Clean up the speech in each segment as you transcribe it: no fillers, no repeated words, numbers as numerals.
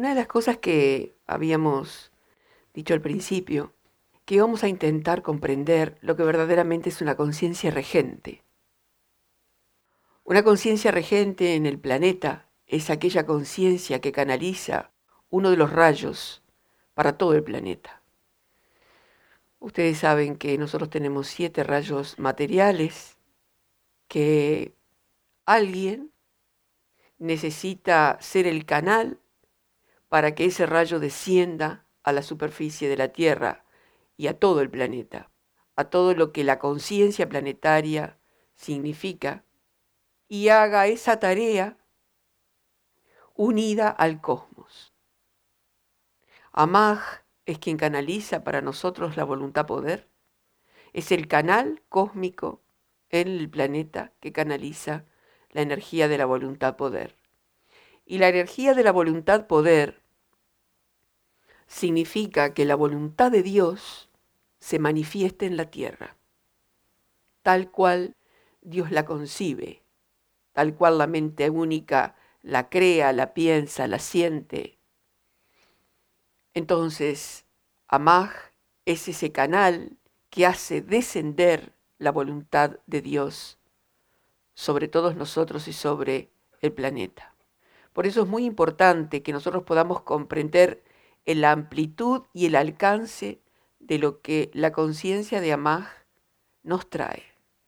Una de las cosas que habíamos dicho al principio, que íbamos a intentar comprender lo que verdaderamente es una conciencia regente. Una conciencia regente en el planeta es aquella conciencia que canaliza uno de los rayos para todo el planeta. Ustedes saben que nosotros tenemos 7 rayos materiales, que alguien necesita ser el canal para que ese rayo descienda a la superficie de la Tierra y a todo el planeta, a todo lo que la conciencia planetaria significa, y haga esa tarea unida al cosmos. Amaj es quien canaliza para nosotros la voluntad poder, es el canal cósmico en el planeta que canaliza la energía de la voluntad poder. Y la energía de la voluntad poder significa que la voluntad de Dios se manifieste en la tierra, tal cual Dios la concibe, tal cual la mente única la crea, la piensa, la siente. Entonces, Amaj es ese canal que hace descender la voluntad de Dios sobre todos nosotros y sobre el planeta. Por eso es muy importante que nosotros podamos comprender la amplitud y el alcance de lo que la conciencia de Amaj nos trae.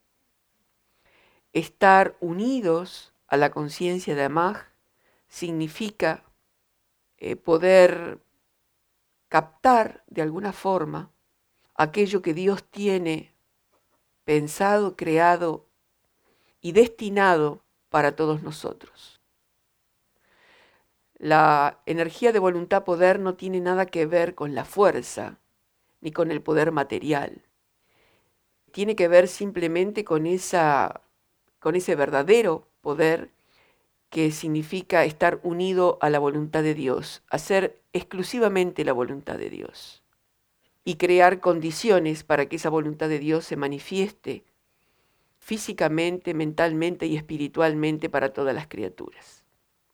Estar unidos a la conciencia de Amaj significa poder captar de alguna forma aquello que Dios tiene pensado, creado y destinado para todos nosotros. La energía de voluntad poder no tiene nada que ver con la fuerza ni con el poder material. Tiene que ver simplemente con ese verdadero poder que significa estar unido a la voluntad de Dios, hacer exclusivamente la voluntad de Dios y crear condiciones para que esa voluntad de Dios se manifieste físicamente, mentalmente y espiritualmente para todas las criaturas.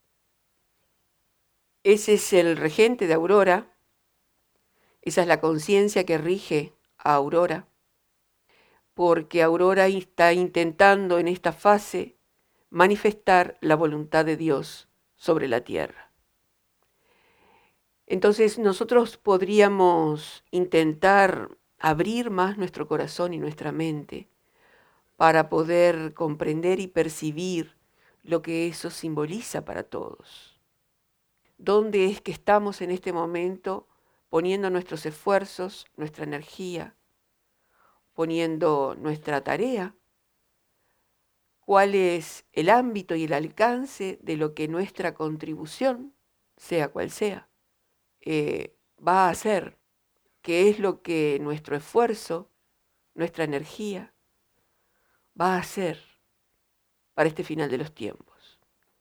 Ese es el regente de Aurora, esa es la conciencia que rige a Aurora, porque Aurora está intentando en esta fase manifestar la voluntad de Dios sobre la tierra. Entonces nosotros podríamos intentar abrir más nuestro corazón y nuestra mente para poder comprender y percibir lo que eso simboliza para todos. ¿Dónde es que estamos en este momento poniendo nuestros esfuerzos, nuestra energía, poniendo nuestra tarea? ¿Cuál es el ámbito y el alcance de lo que nuestra contribución, sea cual sea, va a hacer? ¿Qué es lo que nuestro esfuerzo, nuestra energía, va a hacer para este final de los tiempos?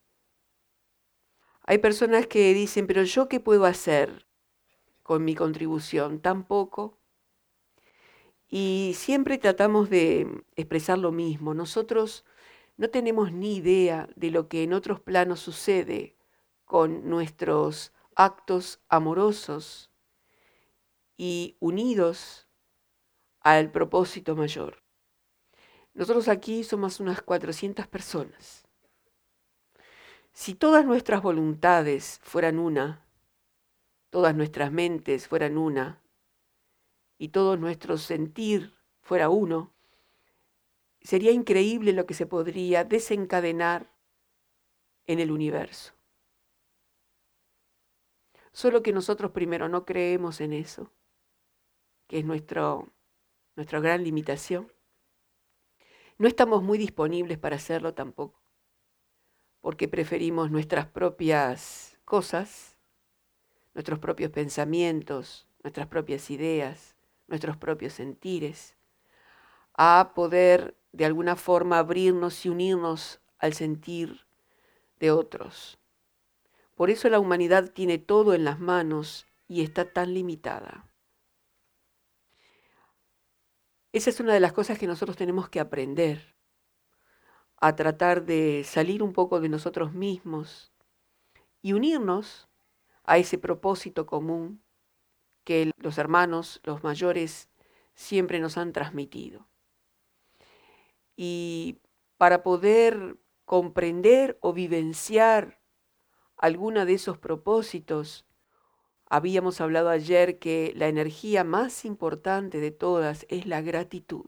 Hay personas que dicen, pero ¿yo qué puedo hacer con mi contribución? Tan poco. Y siempre tratamos de expresar lo mismo. Nosotros no tenemos ni idea de lo que en otros planos sucede con nuestros actos amorosos y unidos al propósito mayor. Nosotros aquí somos unas 400 personas. Si todas nuestras voluntades fueran una, todas nuestras mentes fueran una, y todo nuestro sentir fuera uno, sería increíble lo que se podría desencadenar en el universo. Solo que nosotros primero no creemos en eso, que es nuestra gran limitación. No estamos muy disponibles para hacerlo tampoco, porque preferimos nuestras propias cosas, nuestros propios pensamientos, nuestras propias ideas, nuestros propios sentires, a poder de alguna forma abrirnos y unirnos al sentir de otros. Por eso la humanidad tiene todo en las manos y está tan limitada. Esa es una de las cosas que nosotros tenemos que aprender, a tratar de salir un poco de nosotros mismos y unirnos a ese propósito común que los hermanos, los mayores, siempre nos han transmitido. Y para poder comprender o vivenciar alguno de esos propósitos, habíamos hablado ayer que la energía más importante de todas es la gratitud.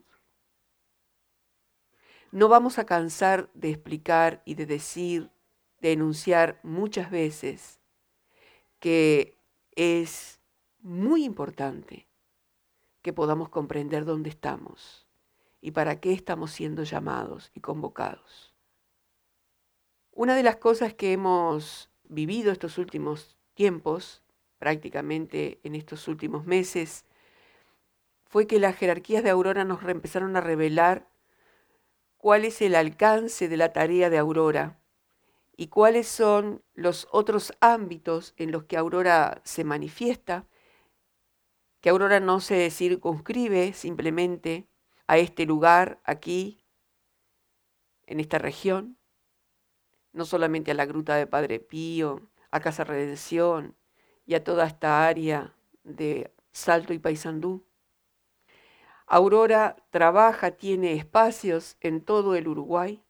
No vamos a cansar de explicar y de decir, de enunciar muchas veces que es muy importante que podamos comprender dónde estamos y para qué estamos siendo llamados y convocados. Una de las cosas que hemos vivido estos últimos tiempos, prácticamente en estos últimos meses, fue que las jerarquías de Aurora nos empezaron a revelar cuál es el alcance de la tarea de Aurora y cuáles son los otros ámbitos en los que Aurora se manifiesta, que Aurora no se circunscribe simplemente a este lugar, aquí, en esta región, no solamente a la Gruta de Padre Pío, a Casa Redención y a toda esta área de Salto y Paysandú. Aurora trabaja, tiene espacios en todo el Uruguay,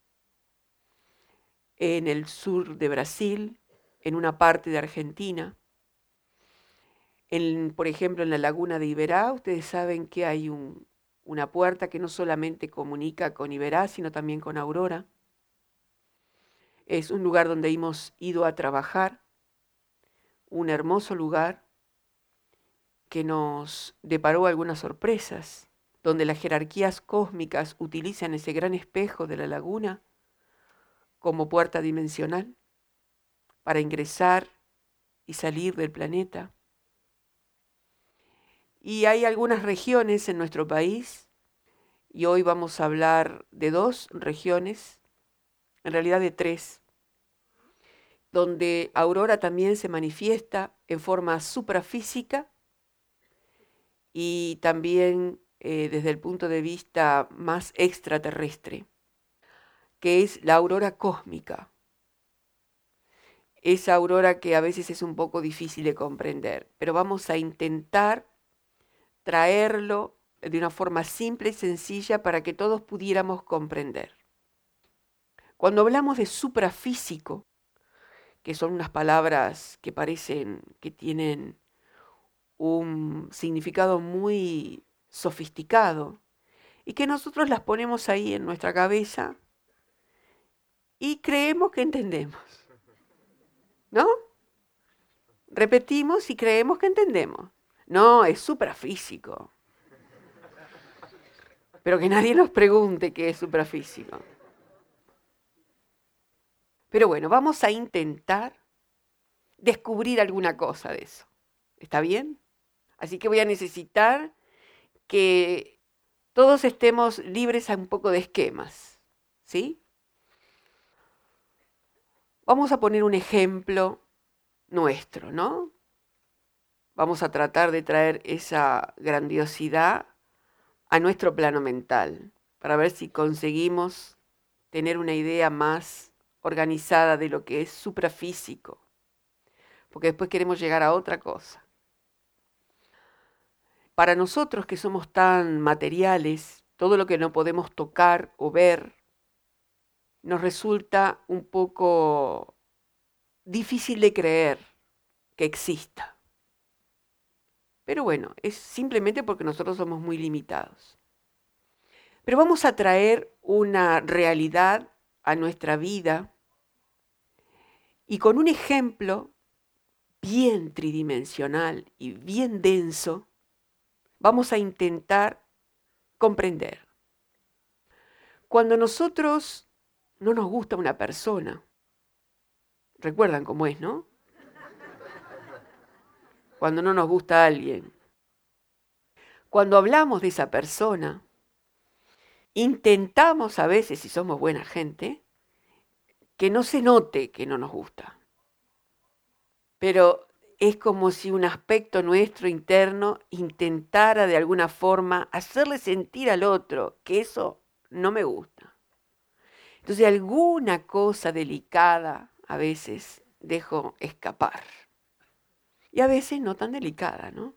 en el sur de Brasil, en una parte de Argentina. Por ejemplo, en la laguna de Iberá, ustedes saben que hay una puerta que no solamente comunica con Iberá, sino también con Aurora. Es un lugar donde hemos ido a trabajar, un hermoso lugar que nos deparó algunas sorpresas, donde las jerarquías cósmicas utilizan ese gran espejo de la laguna como puerta dimensional para ingresar y salir del planeta. Y hay algunas regiones en nuestro país, y hoy vamos a hablar de 2 regiones, en realidad de 3, donde Aurora también se manifiesta en forma suprafísica y también desde el punto de vista más extraterrestre, que es la aurora cósmica. Esa aurora que a veces es un poco difícil de comprender, pero vamos a intentar traerlo de una forma simple y sencilla para que todos pudiéramos comprender. Cuando hablamos de suprafísico, que son unas palabras que parecen que tienen un significado muy sofisticado y que nosotros las ponemos ahí en nuestra cabeza y creemos que entendemos, ¿no? Repetimos y creemos que entendemos. No, es suprafísico. Pero que nadie nos pregunte qué es suprafísico. Pero bueno, vamos a intentar descubrir alguna cosa de eso. ¿Está bien? Así que voy a necesitar que todos estemos libres a un poco de esquemas, ¿sí? Vamos a poner un ejemplo nuestro, ¿no? Vamos a tratar de traer esa grandiosidad a nuestro plano mental para ver si conseguimos tener una idea más organizada de lo que es suprafísico, porque después queremos llegar a otra cosa. Para nosotros que somos tan materiales, todo lo que no podemos tocar o ver nos resulta un poco difícil de creer que exista. Pero bueno, es simplemente porque nosotros somos muy limitados. Pero vamos a traer una realidad a nuestra vida y con un ejemplo bien tridimensional y bien denso, vamos a intentar comprender. Cuando nosotros no nos gusta una persona, recuerdan cómo es, ¿no? Cuando no nos gusta alguien. Cuando hablamos de esa persona, intentamos a veces, si somos buena gente, que no se note que no nos gusta. Pero es como si un aspecto nuestro interno intentara de alguna forma hacerle sentir al otro que eso no me gusta. Entonces alguna cosa delicada a veces dejo escapar. y a veces no tan delicada, ¿no?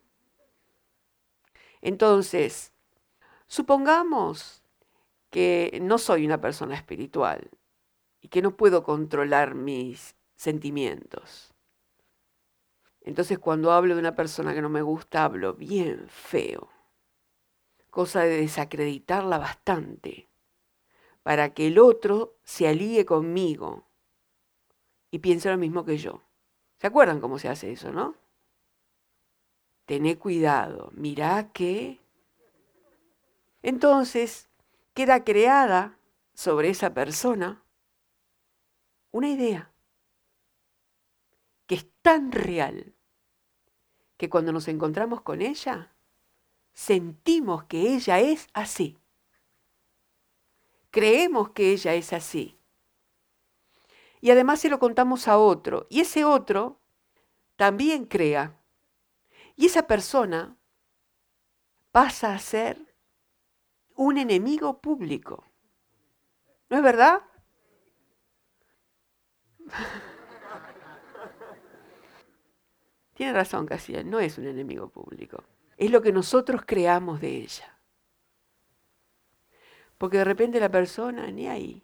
Entonces, supongamos que no soy una persona espiritual y que no puedo controlar mis sentimientos. Entonces, cuando hablo de una persona que no me gusta, hablo bien feo, cosa de desacreditarla bastante, para que el otro se alíe conmigo y piense lo mismo que yo. ¿Se acuerdan cómo se hace eso, no? Tené cuidado, mirá que... Entonces, queda creada sobre esa persona una idea que es tan real que cuando nos encontramos con ella, sentimos que ella es así. Creemos que ella es así. Y además se lo contamos a otro. Y ese otro también crea. Y esa persona pasa a ser un enemigo público. ¿No es verdad? Tiene razón, Casiel, no es un enemigo público. Es lo que nosotros creamos de ella. Porque de repente la persona ni ahí.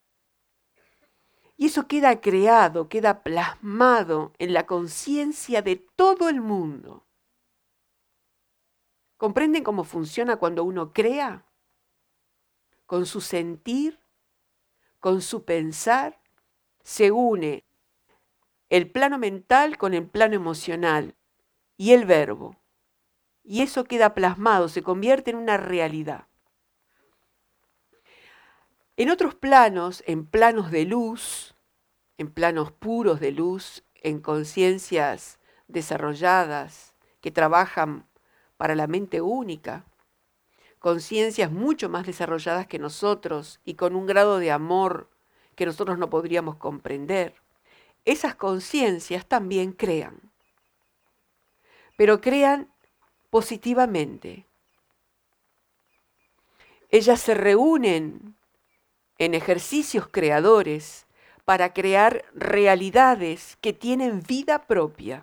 Y eso queda creado, queda plasmado en la conciencia de todo el mundo. ¿Comprenden cómo funciona cuando uno crea? Con su sentir, con su pensar, se une el plano mental con el plano emocional y el verbo. Y eso queda plasmado, se convierte en una realidad. En otros planos, en planos de luz, en planos puros de luz, en conciencias desarrolladas que trabajan para la mente única, conciencias mucho más desarrolladas que nosotros y con un grado de amor que nosotros no podríamos comprender, esas conciencias también crean, pero crean positivamente. Ellas se reúnen en ejercicios creadores para crear realidades que tienen vida propia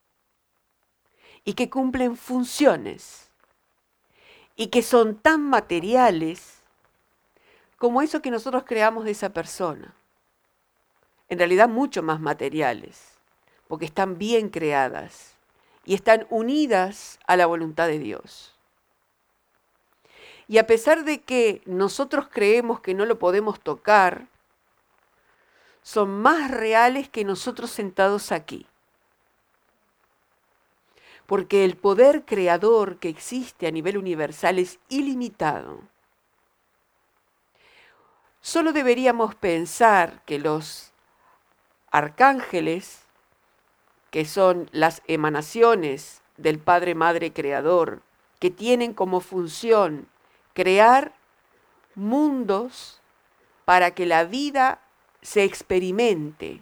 y que cumplen funciones y que son tan materiales como eso que nosotros creamos de esa persona. En realidad mucho más materiales, porque están bien creadas y están unidas a la voluntad de Dios. Y a pesar de que nosotros creemos que no lo podemos tocar, son más reales que nosotros sentados aquí. Porque el poder creador que existe a nivel universal es ilimitado. Solo deberíamos pensar que los arcángeles, que son las emanaciones del Padre Madre Creador, que tienen como función crear mundos para que la vida se experimente.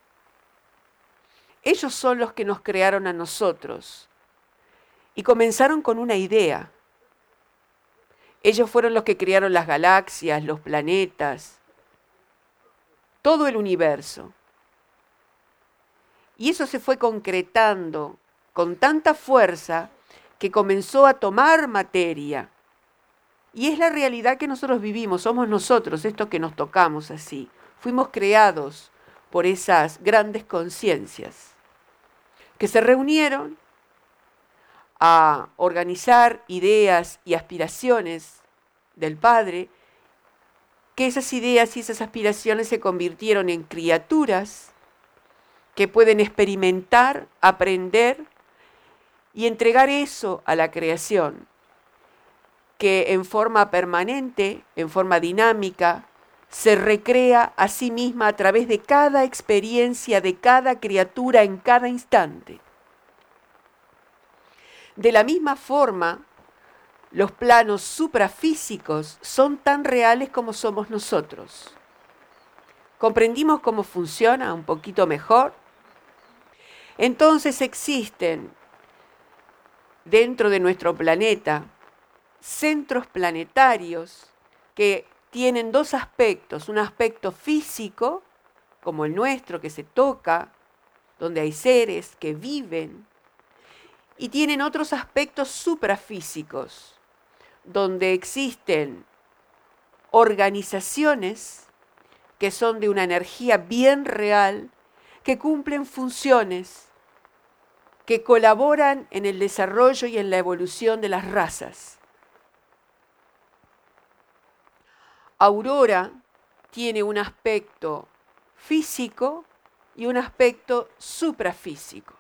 Ellos son los que nos crearon a nosotros y comenzaron con una idea. Ellos fueron los que crearon las galaxias, los planetas, todo el universo. Y eso se fue concretando con tanta fuerza que comenzó a tomar materia. Y es la realidad que nosotros vivimos, somos nosotros, estos que nos tocamos así. Fuimos creados por esas grandes conciencias que se reunieron a organizar ideas y aspiraciones del Padre, que esas ideas y esas aspiraciones se convirtieron en criaturas que pueden experimentar, aprender y entregar eso a la creación, que en forma permanente, en forma dinámica, se recrea a sí misma a través de cada experiencia de cada criatura en cada instante. De la misma forma, los planos suprafísicos son tan reales como somos nosotros. ¿Comprendimos cómo funciona un poquito mejor? Entonces existen dentro de nuestro planeta centros planetarios que tienen dos aspectos, un aspecto físico, como el nuestro, que se toca, donde hay seres que viven, Y tienen otros aspectos suprafísicos, donde existen organizaciones que son de una energía bien real, que cumplen funciones, que colaboran en el desarrollo y en la evolución de las razas. Aurora tiene un aspecto físico y un aspecto suprafísico.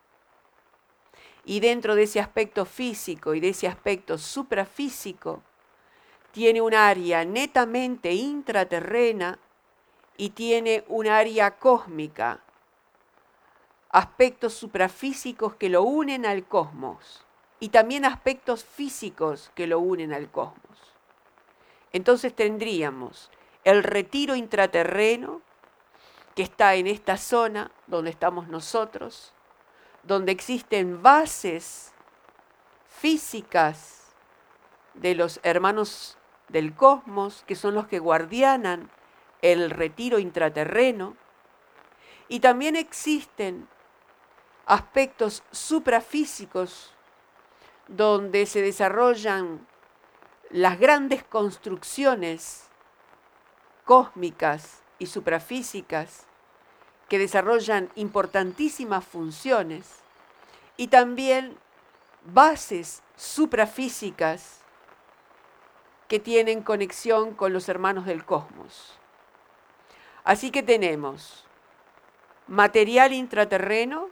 Y dentro de ese aspecto físico y de ese aspecto suprafísico, tiene un área netamente intraterrena y tiene un área cósmica, aspectos suprafísicos que lo unen al cosmos y también aspectos físicos que lo unen al cosmos. Entonces tendríamos el retiro intraterreno, que está en esta zona donde estamos nosotros, donde existen bases físicas de los hermanos del cosmos, que son los que guardianan el retiro intraterreno, y también existen aspectos suprafísicos donde se desarrollan las grandes construcciones cósmicas y suprafísicas que desarrollan importantísimas funciones, y también bases suprafísicas que tienen conexión con los hermanos del cosmos. Así que tenemos material intraterreno,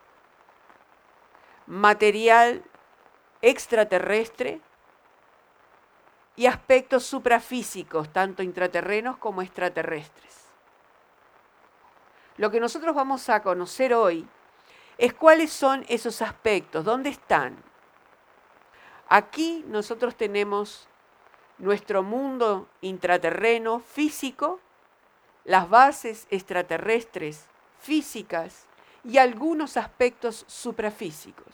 material extraterrestre y aspectos suprafísicos, tanto intraterrenos como extraterrestres. Lo que nosotros vamos a conocer hoy es cuáles son esos aspectos, dónde están. Aquí nosotros tenemos nuestro mundo intraterreno físico, las bases extraterrestres físicas y algunos aspectos suprafísicos.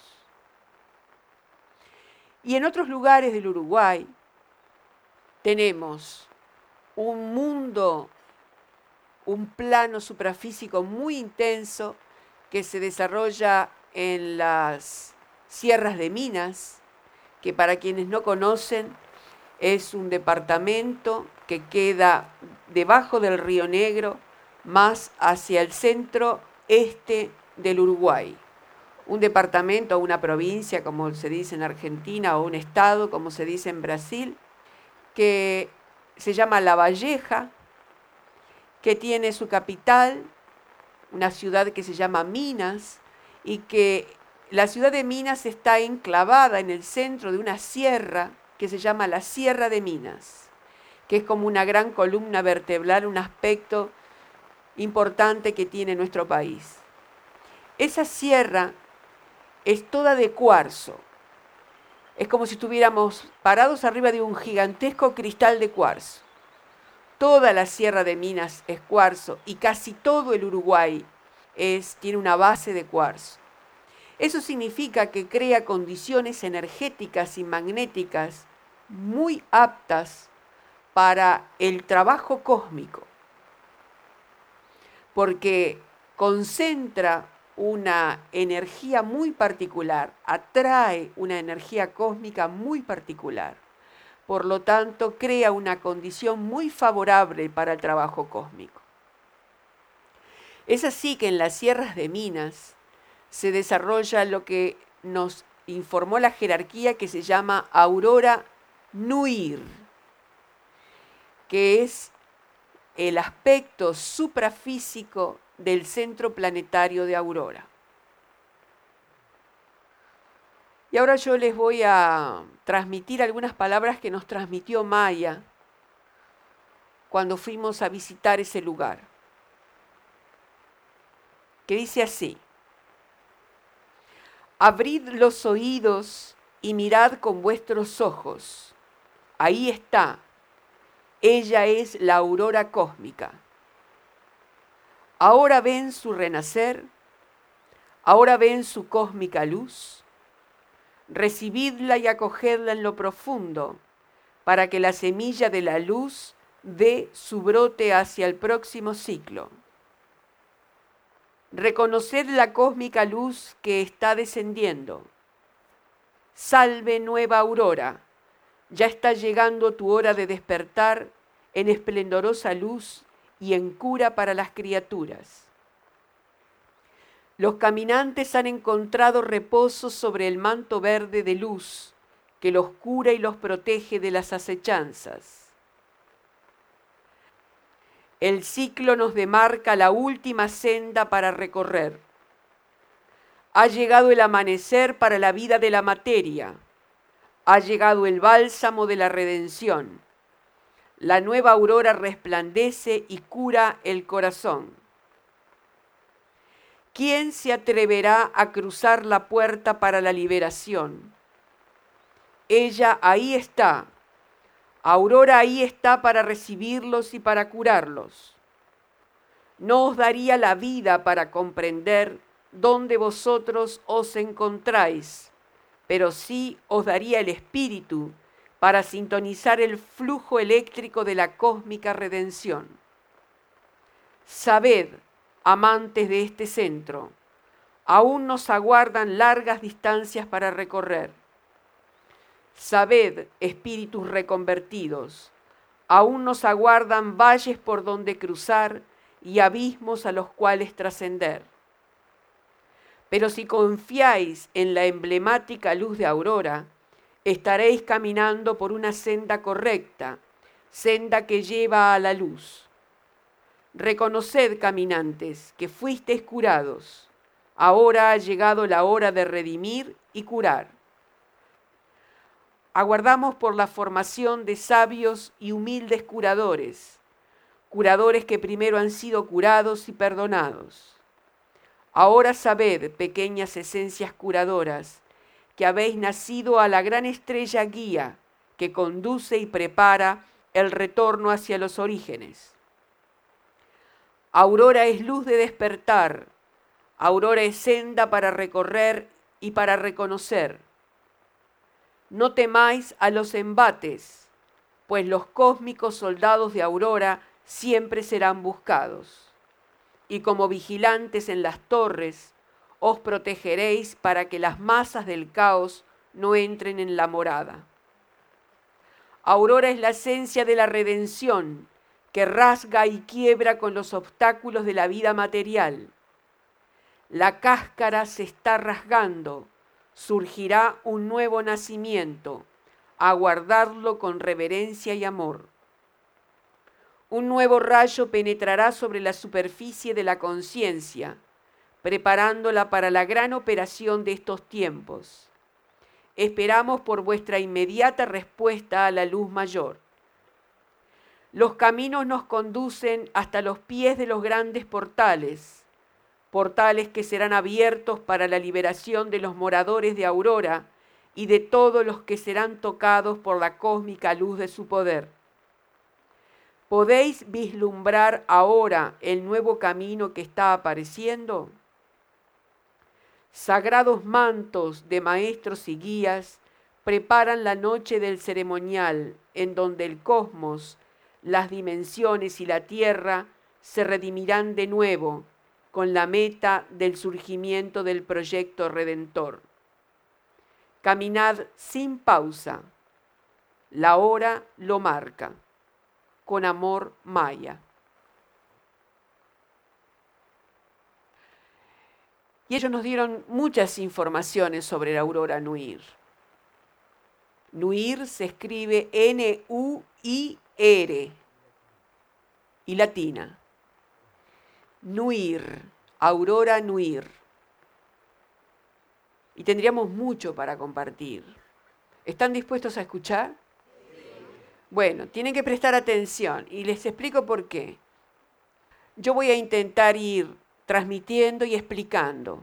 Y en otros lugares del Uruguay tenemos un mundo, un plano suprafísico muy intenso que se desarrolla en las sierras de Minas, que para quienes no conocen es un departamento que queda debajo del Río Negro, más hacia el centro este del Uruguay. Un departamento o una provincia, como se dice en Argentina, o un estado, como se dice en Brasil, que se llama La Valleja, que tiene su capital, una ciudad que se llama Minas, y que la ciudad de Minas está enclavada en el centro de una sierra que se llama la Sierra de Minas, que es como una gran columna vertebral, un aspecto importante que tiene nuestro país. Esa sierra es toda de cuarzo. Es como si estuviéramos parados arriba de un gigantesco cristal de cuarzo. Toda la Sierra de Minas es cuarzo y casi todo el Uruguay tiene una base de cuarzo. Eso significa que crea condiciones energéticas y magnéticas muy aptas para el trabajo cósmico, porque concentra una energía muy particular, atrae una energía cósmica muy particular. Por lo tanto, crea una condición muy favorable para el trabajo cósmico. Es así que en las sierras de Minas se desarrolla lo que nos informó la jerarquía, que se llama Aurora Nuir, que es el aspecto suprafísico del centro planetario de Aurora. Y ahora yo les voy a transmitir algunas palabras que nos transmitió Maya cuando fuimos a visitar ese lugar, que dice así: abrid los oídos y mirad con vuestros ojos. Ahí está. Ella es la aurora cósmica. Ahora ven su renacer, ahora ven su cósmica luz. Recibidla y acogedla en lo profundo, para que la semilla de la luz dé su brote hacia el próximo ciclo. Reconoced la cósmica luz que está descendiendo. Salve nueva aurora, ya está llegando tu hora de despertar en esplendorosa luz y en cura para las criaturas. Los caminantes han encontrado reposo sobre el manto verde de luz que los cura y los protege de las acechanzas. El ciclo nos demarca la última senda para recorrer. Ha llegado el amanecer para la vida de la materia. Ha llegado el bálsamo de la redención. La nueva aurora resplandece y cura el corazón. ¿Quién se atreverá a cruzar la puerta para la liberación? Ella ahí está. Aurora ahí está para recibirlos y para curarlos. No os daría la vida para comprender dónde vosotros os encontráis, pero sí os daría el espíritu para sintonizar el flujo eléctrico de la cósmica redención. Sabed, amantes de este centro, aún nos aguardan largas distancias para recorrer. Sabed, espíritus reconvertidos, aún nos aguardan valles por donde cruzar y abismos a los cuales trascender. Pero si confiáis en la emblemática luz de aurora, estaréis caminando por una senda correcta, senda que lleva a la luz. Reconoced, caminantes, que fuisteis curados. Ahora ha llegado la hora de redimir y curar. Aguardamos por la formación de sabios y humildes curadores, curadores que primero han sido curados y perdonados. Ahora sabed, pequeñas esencias curadoras, que habéis nacido a la gran estrella guía que conduce y prepara el retorno hacia los orígenes. Aurora es luz de despertar, aurora es senda para recorrer y para reconocer. No temáis a los embates, pues los cósmicos soldados de aurora siempre serán buscados. Y como vigilantes en las torres, os protegeréis para que las masas del caos no entren en la morada. Aurora es la esencia de la redención, que rasga y quiebra con los obstáculos de la vida material. La cáscara se está rasgando, surgirá un nuevo nacimiento, aguardadlo con reverencia y amor. Un nuevo rayo penetrará sobre la superficie de la conciencia, preparándola para la gran operación de estos tiempos. Esperamos por vuestra inmediata respuesta a la luz mayor. Los caminos nos conducen hasta los pies de los grandes portales, portales que serán abiertos para la liberación de los moradores de Aurora y de todos los que serán tocados por la cósmica luz de su poder. ¿Podéis vislumbrar ahora el nuevo camino que está apareciendo? Sagrados mantos de maestros y guías preparan la noche del ceremonial en donde el cosmos, las dimensiones y la tierra se redimirán de nuevo con la meta del surgimiento del proyecto redentor. Caminad sin pausa. La hora lo marca. Con amor, Maya. Y ellos nos dieron muchas informaciones sobre la aurora Nuir. Nuir se escribe N-U-I-R y latina. Nuir, aurora Nuir. Y tendríamos mucho para compartir. ¿Están dispuestos a escuchar? Bueno, tienen que prestar atención y les explico por qué. Yo voy a intentar ir transmitiendo y explicando.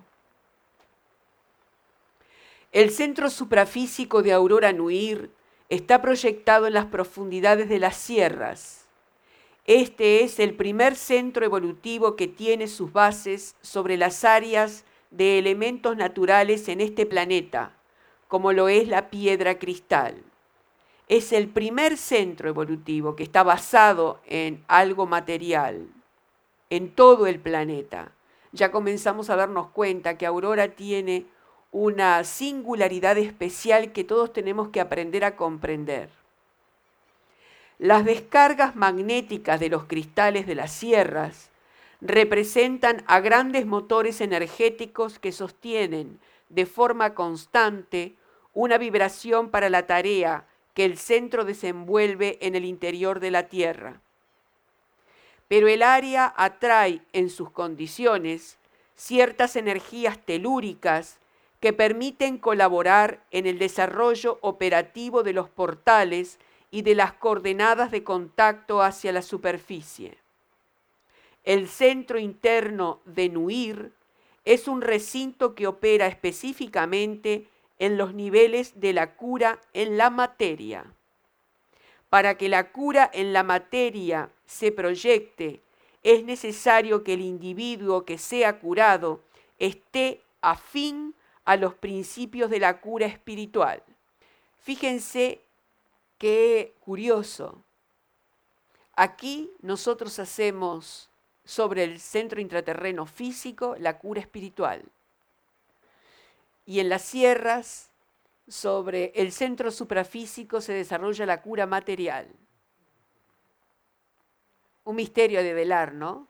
El centro suprafísico de Aurora Nuir está proyectado en las profundidades de las sierras. Este es el primer centro evolutivo que tiene sus bases sobre las áreas de elementos naturales en este planeta, como lo es la piedra cristal. Es el primer centro evolutivo que está basado en algo material, en todo el planeta. Ya comenzamos a darnos cuenta que Aurora tiene una singularidad especial que todos tenemos que aprender a comprender. Las descargas magnéticas de los cristales de las sierras representan a grandes motores energéticos que sostienen de forma constante una vibración para la tarea que el centro desenvuelve en el interior de la Tierra. Pero el área atrae en sus condiciones ciertas energías telúricas que permiten colaborar en el desarrollo operativo de los portales y de las coordenadas de contacto hacia la superficie. El centro interno de Nuir es un recinto que opera específicamente en los niveles de la cura en la materia. Para que la cura en la materia se proyecte, es necesario que el individuo que sea curado esté afín a los principios de la cura espiritual. Fíjense qué curioso. Aquí nosotros hacemos sobre el centro intraterreno físico la cura espiritual. Y en las sierras, sobre el centro suprafísico se desarrolla la cura material. Un misterio a develar, ¿no?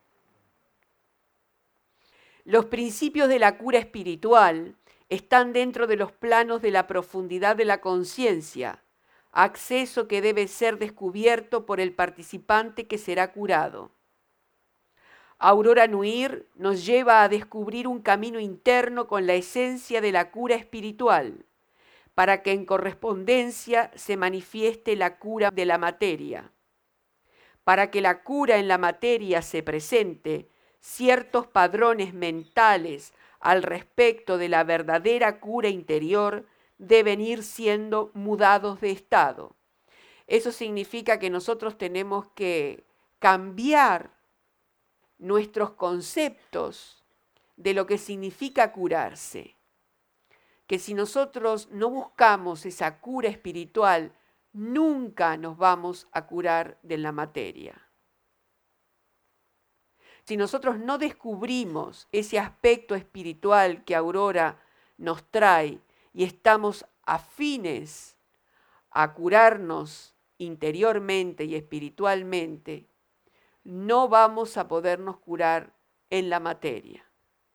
Los principios de la cura espiritual están dentro de los planos de la profundidad de la conciencia, acceso que debe ser descubierto por el participante que será curado. Aurora Nuir nos lleva a descubrir un camino interno con la esencia de la cura espiritual, para que en correspondencia se manifieste la cura de la materia. Para que la cura en la materia se presente, ciertos padrones mentales al respecto de la verdadera cura interior deben ir siendo mudados de estado. Eso significa que nosotros tenemos que cambiar nuestros conceptos de lo que significa curarse. Que si nosotros no buscamos esa cura espiritual, nunca nos vamos a curar de la materia. Si nosotros no descubrimos ese aspecto espiritual que Aurora nos trae y estamos afines a curarnos interiormente y espiritualmente, no vamos a podernos curar en la materia.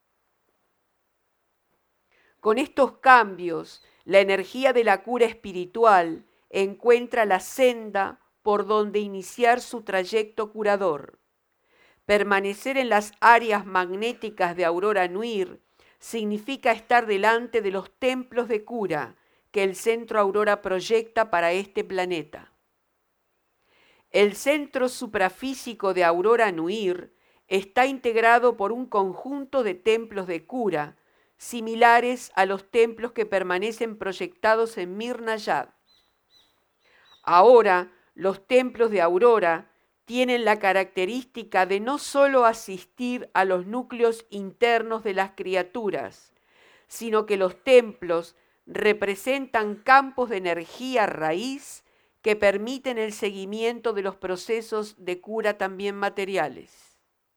Con estos cambios, la energía de la cura espiritual encuentra la senda por donde iniciar su trayecto curador. Permanecer en las áreas magnéticas de Aurora Nuir significa estar delante de los templos de cura que el centro Aurora proyecta para este planeta. El centro suprafísico de Aurora Nuir está integrado por un conjunto de templos de cura similares a los templos que permanecen proyectados en Mir Nayad. Ahora, los templos de Aurora tienen la característica de no solo asistir a los núcleos internos de las criaturas, sino que los templos representan campos de energía raíz que permiten el seguimiento de los procesos de cura también materiales.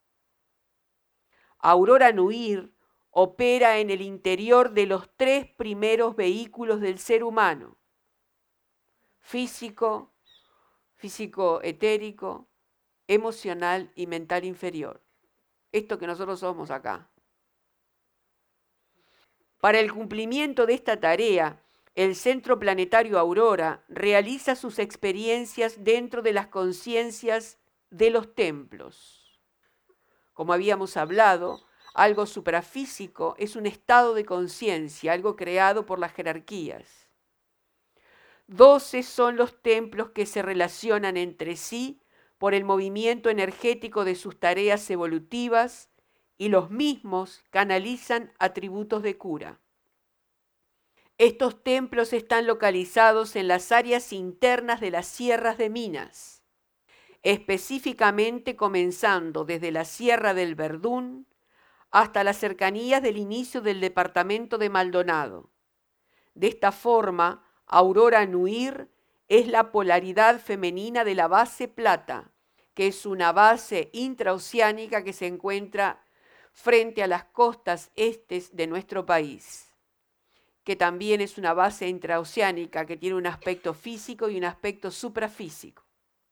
Aurora Nuir opera en el interior de los 3 primeros vehículos del ser humano: físico, físico-etérico, emocional y mental inferior. Esto que nosotros somos acá. Para el cumplimiento de esta tarea, el Centro Planetario Aurora realiza sus experiencias dentro de las conciencias de los templos. Como habíamos hablado, algo suprafísico es un estado de conciencia, algo creado por las jerarquías. 12 son los templos que se relacionan entre sí por el movimiento energético de sus tareas evolutivas y los mismos canalizan atributos de cura. Estos templos están localizados en las áreas internas de las sierras de Minas, específicamente comenzando desde la Sierra del Verdún hasta las cercanías del inicio del departamento de Maldonado. De esta forma, Aurora Nuir es la polaridad femenina de la base plata, que es una base intraoceánica que se encuentra frente a las costas estes de nuestro país. que también es una base intraoceánica que tiene un aspecto físico y un aspecto suprafísico.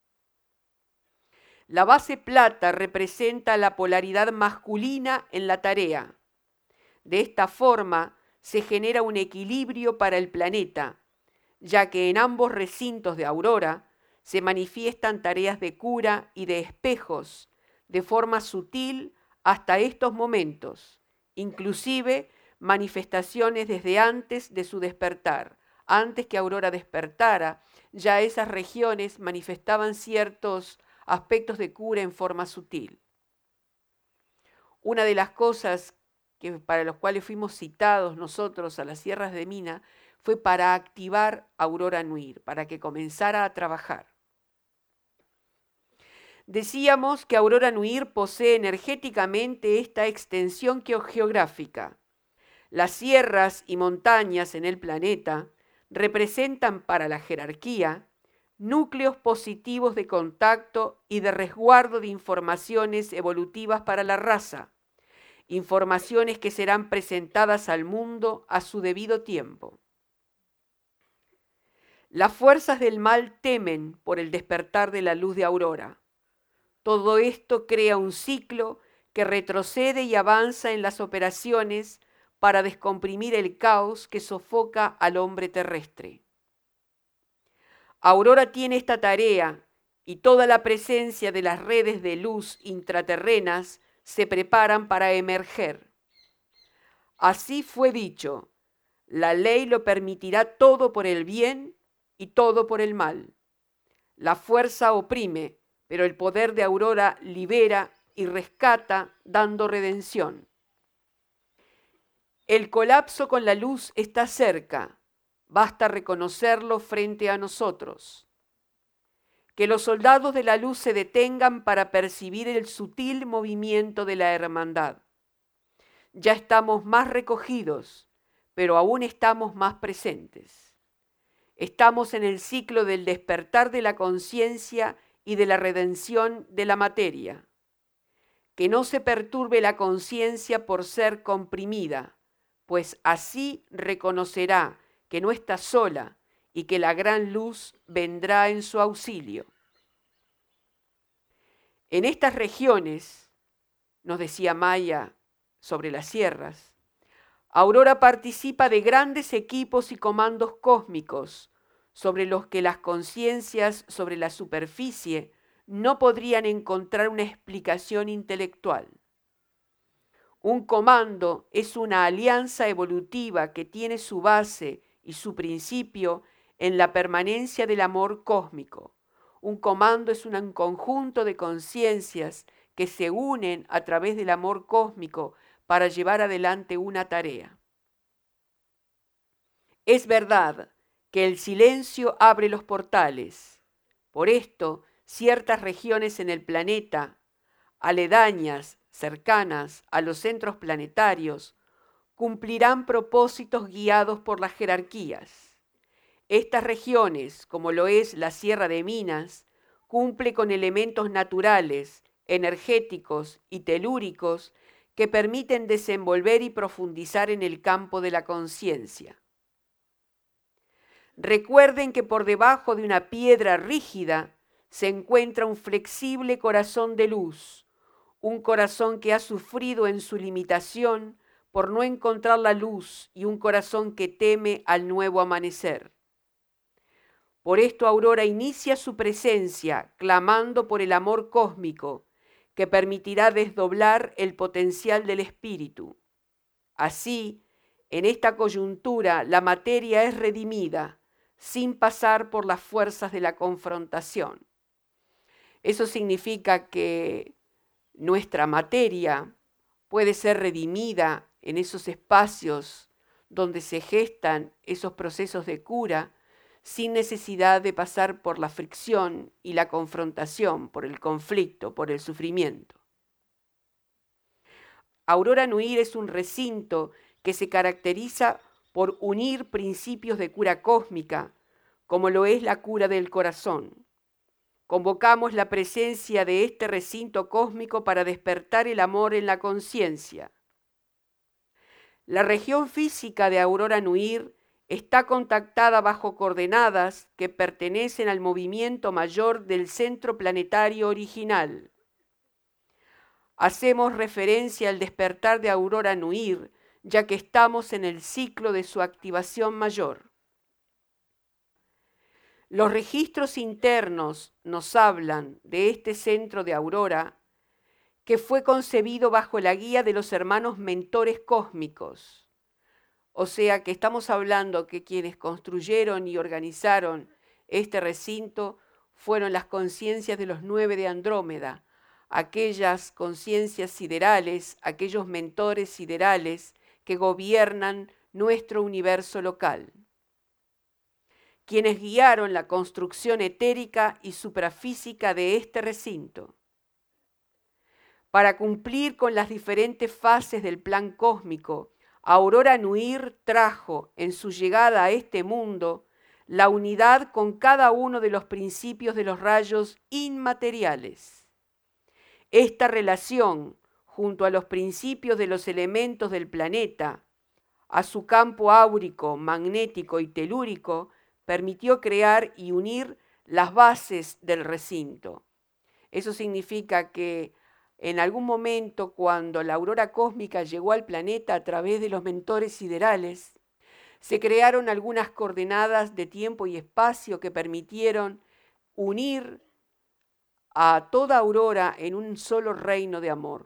La base plata representa la polaridad masculina en la tarea. De esta forma se genera un equilibrio para el planeta, ya que en ambos recintos de Aurora se manifiestan tareas de cura y de espejos de forma sutil hasta estos momentos, inclusive manifestaciones desde antes de su despertar. Antes que Aurora despertara, ya esas regiones manifestaban ciertos aspectos de cura en forma sutil. Una de las cosas para los cuales fuimos citados nosotros a las sierras de Mina fue para activar Aurora Nuir, para que comenzara a trabajar. Decíamos que Aurora Nuir posee energéticamente esta extensión geográfica. Las sierras y montañas en el planeta representan para la jerarquía núcleos positivos de contacto y de resguardo de informaciones evolutivas para la raza, informaciones que serán presentadas al mundo a su debido tiempo. Las fuerzas del mal temen por el despertar de la luz de Aurora. Todo esto crea un ciclo que retrocede y avanza en las operaciones para descomprimir el caos que sofoca al hombre terrestre. Aurora tiene esta tarea y toda la presencia de las redes de luz intraterrenas se preparan para emerger. Así fue dicho, la ley lo permitirá todo por el bien y todo por el mal. La fuerza oprime, pero el poder de Aurora libera y rescata, dando redención. El colapso con la luz está cerca, basta reconocerlo frente a nosotros. Que los soldados de la luz se detengan para percibir el sutil movimiento de la hermandad. Ya estamos más recogidos, pero aún estamos más presentes. Estamos en el ciclo del despertar de la conciencia y de la redención de la materia. Que no se perturbe la conciencia por ser comprimida, pues así reconocerá que no está sola y que la gran luz vendrá en su auxilio. En estas regiones, nos decía Maya sobre las sierras, Aurora participa de grandes equipos y comandos cósmicos sobre los que las conciencias sobre la superficie no podrían encontrar una explicación intelectual. Un comando es una alianza evolutiva que tiene su base y su principio en la permanencia del amor cósmico. Un comando es un conjunto de conciencias que se unen a través del amor cósmico para llevar adelante una tarea. Es verdad que el silencio abre los portales. Por esto, ciertas regiones en el planeta, aledañas, cercanas a los centros planetarios, cumplirán propósitos guiados por las jerarquías. Estas regiones, como lo es la Sierra de Minas, cumple con elementos naturales, energéticos y telúricos que permiten desenvolver y profundizar en el campo de la conciencia. Recuerden que por debajo de una piedra rígida se encuentra un flexible corazón de luz, un corazón que ha sufrido en su limitación por no encontrar la luz y un corazón que teme al nuevo amanecer. Por esto Aurora inicia su presencia clamando por el amor cósmico que permitirá desdoblar el potencial del espíritu. Así, en esta coyuntura la materia es redimida sin pasar por las fuerzas de la confrontación. Eso significa que nuestra materia puede ser redimida en esos espacios donde se gestan esos procesos de cura sin necesidad de pasar por la fricción y la confrontación, por el conflicto, por el sufrimiento. Aurora Nuir es un recinto que se caracteriza por unir principios de cura cósmica, como lo es la cura del corazón. Convocamos la presencia de este recinto cósmico para despertar el amor en la conciencia. La región física de Aurora Nuir está contactada bajo coordenadas que pertenecen al movimiento mayor del centro planetario original. Hacemos referencia al despertar de Aurora Nuir, ya que estamos en el ciclo de su activación mayor. Los registros internos nos hablan de este centro de Aurora que fue concebido bajo la guía de los hermanos mentores cósmicos. O sea que estamos hablando que quienes construyeron y organizaron este recinto fueron las conciencias de los 9 de Andrómeda, aquellas conciencias siderales, aquellos mentores siderales que gobiernan nuestro universo local, quienes guiaron la construcción etérica y suprafísica de este recinto. Para cumplir con las diferentes fases del plan cósmico, Aurora Nuir trajo en su llegada a este mundo la unidad con cada uno de los principios de los rayos inmateriales. Esta relación, junto a los principios de los elementos del planeta, a su campo áurico, magnético y telúrico, permitió crear y unir las bases del recinto. Eso significa que en algún momento, cuando la aurora cósmica llegó al planeta a través de los mentores siderales, se crearon algunas coordenadas de tiempo y espacio que permitieron unir a toda aurora en un solo reino de amor.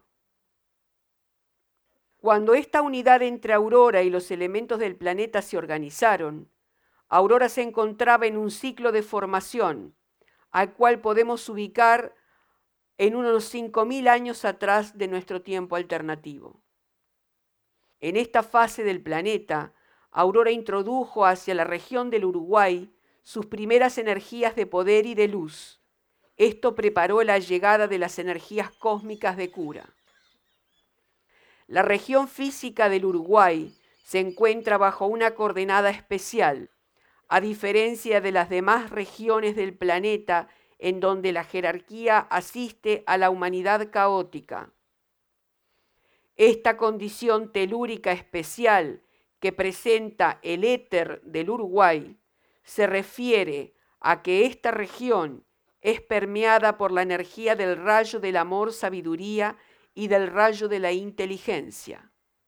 Cuando esta unidad entre Aurora y los elementos del planeta se organizaron, Aurora se encontraba en un ciclo de formación, al cual podemos ubicar en unos 5.000 años atrás de nuestro tiempo alternativo. En esta fase del planeta, Aurora introdujo hacia la región del Uruguay sus primeras energías de poder y de luz. Esto preparó la llegada de las energías cósmicas de cura. La región física del Uruguay se encuentra bajo una coordenada especial, a diferencia de las demás regiones del planeta en donde la jerarquía asiste a la humanidad caótica. Esta condición telúrica especial que presenta el éter del Uruguay se refiere a que esta región es permeada por la energía del rayo del amor-sabiduría y del rayo de la inteligencia.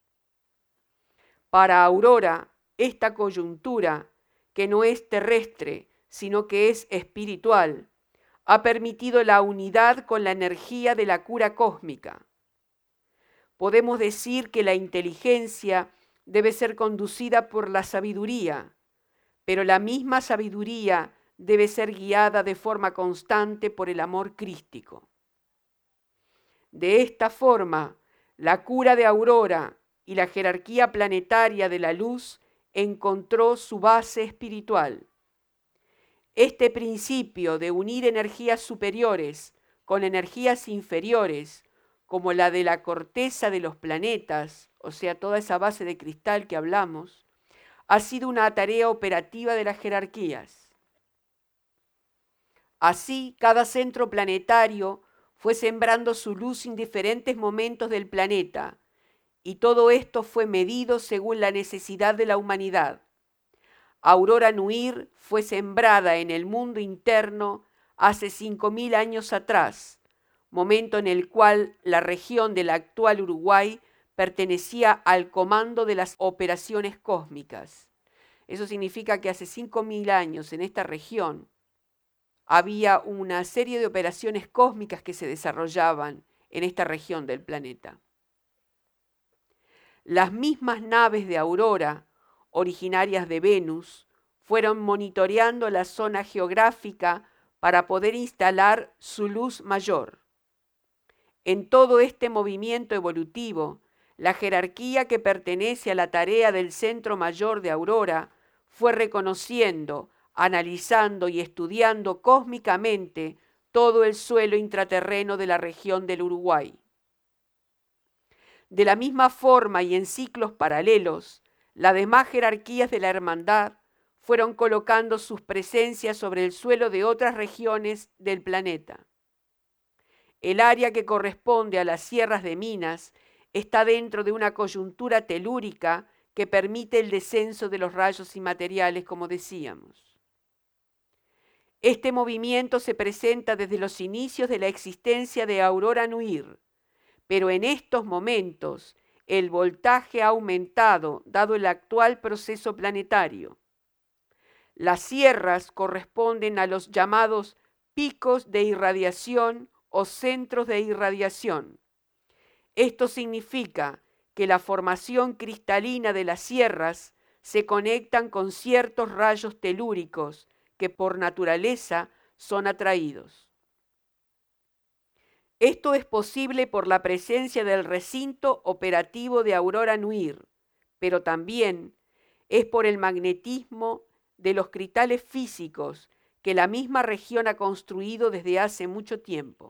Para Aurora, esta coyuntura, que no es terrestre, sino que es espiritual, ha permitido la unidad con la energía de la cura cósmica. Podemos decir que la inteligencia debe ser conducida por la sabiduría, pero la misma sabiduría debe ser guiada de forma constante por el amor crístico. De esta forma, la cura de Aurora y la jerarquía planetaria de la luz encontró su base espiritual. Este principio de unir energías superiores con energías inferiores, como la de la corteza de los planetas, o sea, toda esa base de cristal que hablamos, ha sido una tarea operativa de las jerarquías. Así, cada centro planetario fue sembrando su luz en diferentes momentos del planeta, y todo esto fue medido según la necesidad de la humanidad. Aurora Nuir fue sembrada en el mundo interno hace 5.000 años atrás, momento en el cual la región del actual Uruguay pertenecía al comando de las operaciones cósmicas. Eso significa que hace 5.000 años en esta región había una serie de operaciones cósmicas que se desarrollaban en esta región del planeta. Las mismas naves de Aurora, originarias de Venus, fueron monitoreando la zona geográfica para poder instalar su luz mayor. En todo este movimiento evolutivo, la jerarquía que pertenece a la tarea del Centro Mayor de Aurora fue reconociendo, analizando y estudiando cósmicamente todo el suelo intraterreno de la región del Uruguay. De la misma forma y en ciclos paralelos, las demás jerarquías de la hermandad fueron colocando sus presencias sobre el suelo de otras regiones del planeta. El área que corresponde a las sierras de Minas está dentro de una coyuntura telúrica que permite el descenso de los rayos inmateriales, como decíamos. Este movimiento se presenta desde los inicios de la existencia de Aurora Nuir, pero en estos momentos el voltaje ha aumentado dado el actual proceso planetario. Las sierras corresponden a los llamados picos de irradiación o centros de irradiación. Esto significa que la formación cristalina de las sierras se conectan con ciertos rayos telúricos que por naturaleza son atraídos. Esto es posible por la presencia del recinto operativo de Aurora Nuir, pero también es por el magnetismo de los cristales físicos que la misma región ha construido desde hace mucho tiempo.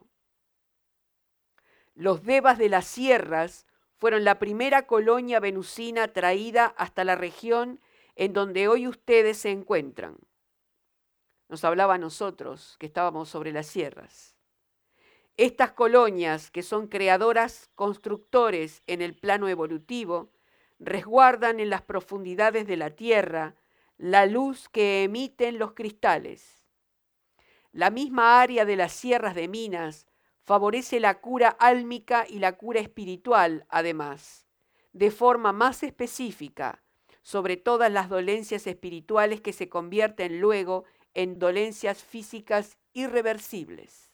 Los devas de las sierras fueron la primera colonia venusina traída hasta la región en donde hoy ustedes se encuentran. Nos hablaba a nosotros que estábamos sobre las sierras. Estas colonias, que son creadoras, constructores en el plano evolutivo, resguardan en las profundidades de la Tierra la luz que emiten los cristales. La misma área de las sierras de Minas favorece la cura álmica y la cura espiritual, además, de forma más específica, sobre todas las dolencias espirituales que se convierten luego en dolencias físicas irreversibles.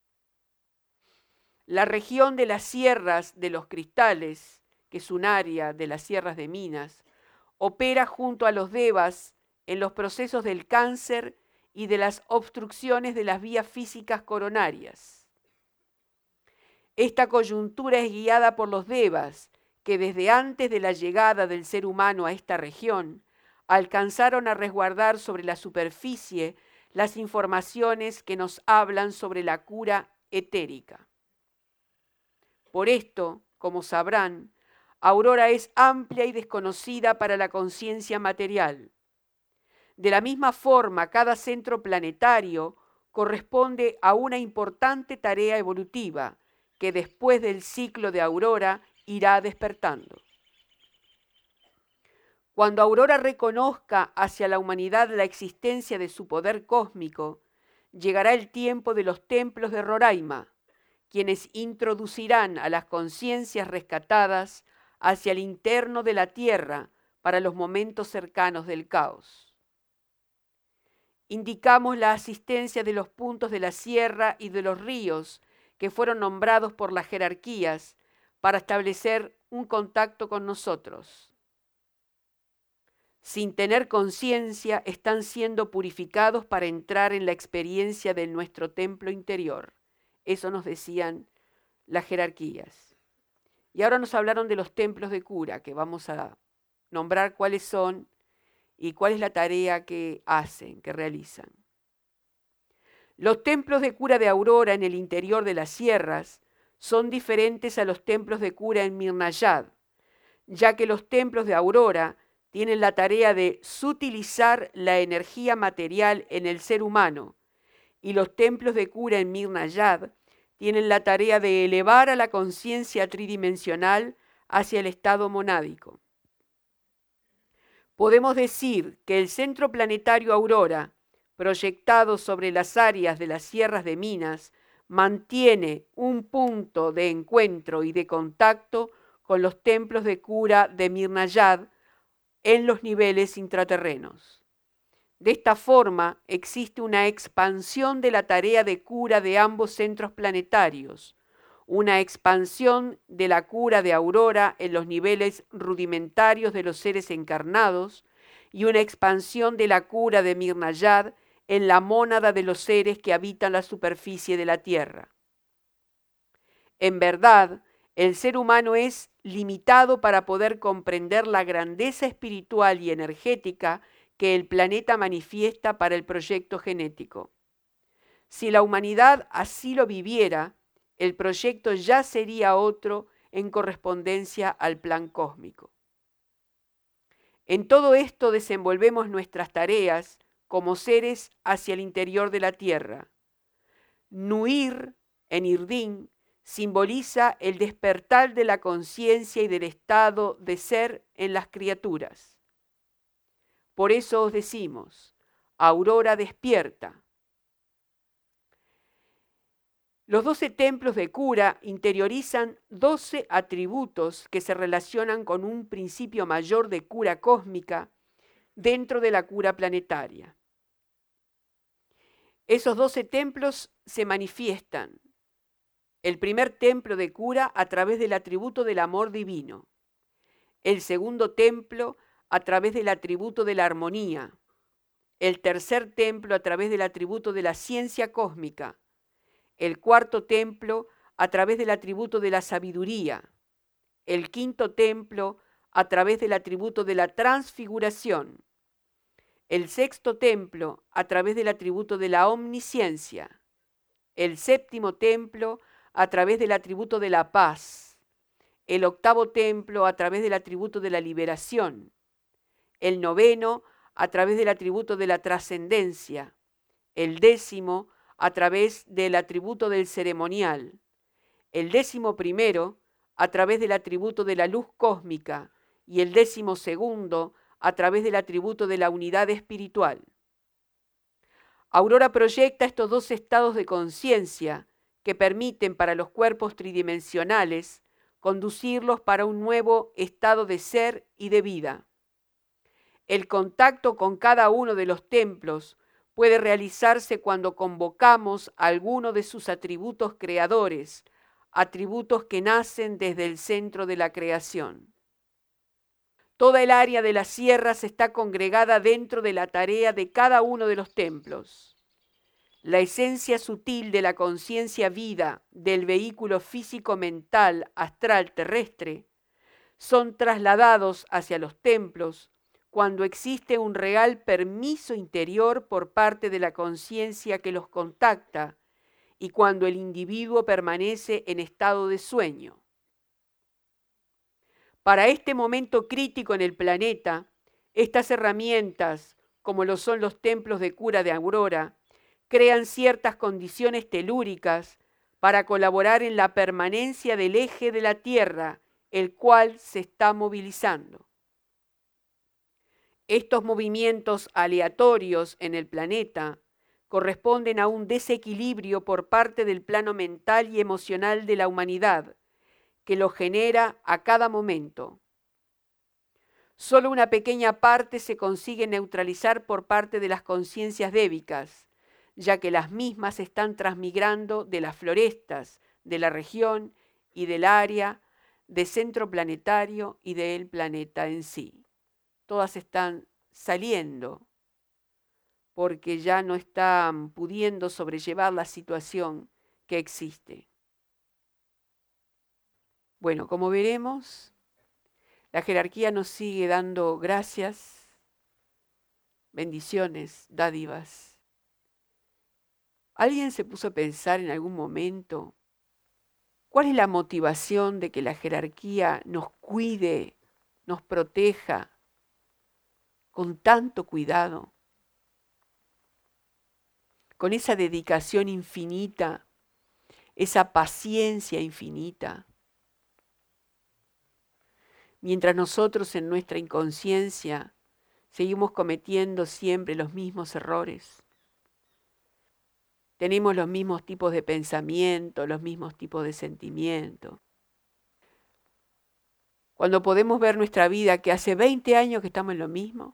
La región de las sierras de los cristales, que es un área de las sierras de Minas, opera junto a los devas en los procesos del cáncer y de las obstrucciones de las vías físicas coronarias. Esta coyuntura es guiada por los devas, que desde antes de la llegada del ser humano a esta región, alcanzaron a resguardar sobre la superficie las informaciones que nos hablan sobre la cura etérica. Por esto, como sabrán, Aurora es amplia y desconocida para la conciencia material. De la misma forma, cada centro planetario corresponde a una importante tarea evolutiva que después del ciclo de Aurora irá despertando. Cuando Aurora reconozca hacia la humanidad la existencia de su poder cósmico, llegará el tiempo de los templos de Roraima, quienes introducirán a las conciencias rescatadas hacia el interno de la Tierra para los momentos cercanos del caos. Indicamos la asistencia de los puntos de la sierra y de los ríos que fueron nombrados por las jerarquías para establecer un contacto con nosotros. Sin tener conciencia, están siendo purificados para entrar en la experiencia de nuestro templo interior. Eso nos decían las jerarquías. Y ahora nos hablaron de los templos de cura, que vamos a nombrar cuáles son y cuál es la tarea que hacen, que realizan. Los templos de cura de Aurora en el interior de las sierras son diferentes a los templos de cura en Mirnayad, ya que los templos de Aurora tienen la tarea de sutilizar la energía material en el ser humano, y los templos de cura en Mirnayad tienen la tarea de elevar a la conciencia tridimensional hacia el estado monádico. Podemos decir que el centro planetario Aurora, proyectado sobre las áreas de las sierras de Minas, mantiene un punto de encuentro y de contacto con los templos de cura de Mirnayad en los niveles intraterrenos. De esta forma, existe una expansión de la tarea de cura de ambos centros planetarios, una expansión de la cura de Aurora en los niveles rudimentarios de los seres encarnados y una expansión de la cura de Mirnayad en la mónada de los seres que habitan la superficie de la Tierra. En verdad, el ser humano es limitado para poder comprender la grandeza espiritual y energética que el planeta manifiesta para el proyecto genético. Si la humanidad así lo viviera, el proyecto ya sería otro en correspondencia al plan cósmico. En todo esto desenvolvemos nuestras tareas como seres hacia el interior de la Tierra. Nuir, en Irdín, simboliza el despertar de la conciencia y del estado de ser en las criaturas. Por eso os decimos, aurora despierta. Los 12 templos de cura interiorizan 12 atributos que se relacionan con un principio mayor de cura cósmica dentro de la cura planetaria. Esos 12 templos se manifiestan. El primer templo de cura a través del atributo del amor divino. El segundo templo a través del atributo de la armonía. El tercer templo a través del atributo de la ciencia cósmica. El cuarto templo a través del atributo de la sabiduría. El quinto templo a través del atributo de la transfiguración. El sexto templo a través del atributo de la omnisciencia. El séptimo templo a través del atributo de la paz. El octavo templo a través del atributo de la liberación. El noveno a través del atributo de la trascendencia. El décimo a través del atributo del ceremonial. El 11º a través del atributo de la luz cósmica y el 12º a través del atributo de la unidad espiritual. Aurora proyecta estos 2 estados de conciencia que permiten para los cuerpos tridimensionales conducirlos para un nuevo estado de ser y de vida. El contacto con cada uno de los templos puede realizarse cuando convocamos alguno de sus atributos creadores, atributos que nacen desde el centro de la creación. Toda el área de las sierras está congregada dentro de la tarea de cada uno de los templos. La esencia sutil de la conciencia vida del vehículo físico-mental astral terrestre son trasladados hacia los templos cuando existe un real permiso interior por parte de la conciencia que los contacta y cuando el individuo permanece en estado de sueño. Para este momento crítico en el planeta, estas herramientas, como lo son los templos de cura de Aurora, crean ciertas condiciones telúricas para colaborar en la permanencia del eje de la Tierra, el cual se está movilizando. Estos movimientos aleatorios en el planeta corresponden a un desequilibrio por parte del plano mental y emocional de la humanidad, que lo genera a cada momento. Solo una pequeña parte se consigue neutralizar por parte de las conciencias débicas, ya que las mismas están transmigrando de las florestas, de la región y del área de centro planetario y del planeta en sí. Todas están saliendo porque ya no están pudiendo sobrellevar la situación que existe. Bueno, como veremos, la jerarquía nos sigue dando gracias, bendiciones, dádivas. ¿Alguien se puso a pensar en algún momento cuál es la motivación de que la jerarquía nos cuide, nos proteja con tanto cuidado, con esa dedicación infinita, esa paciencia infinita? Mientras nosotros en nuestra inconsciencia seguimos cometiendo siempre los mismos errores. Tenemos los mismos tipos de pensamiento, los mismos tipos de sentimiento. Cuando podemos ver nuestra vida que hace 20 años que estamos en lo mismo,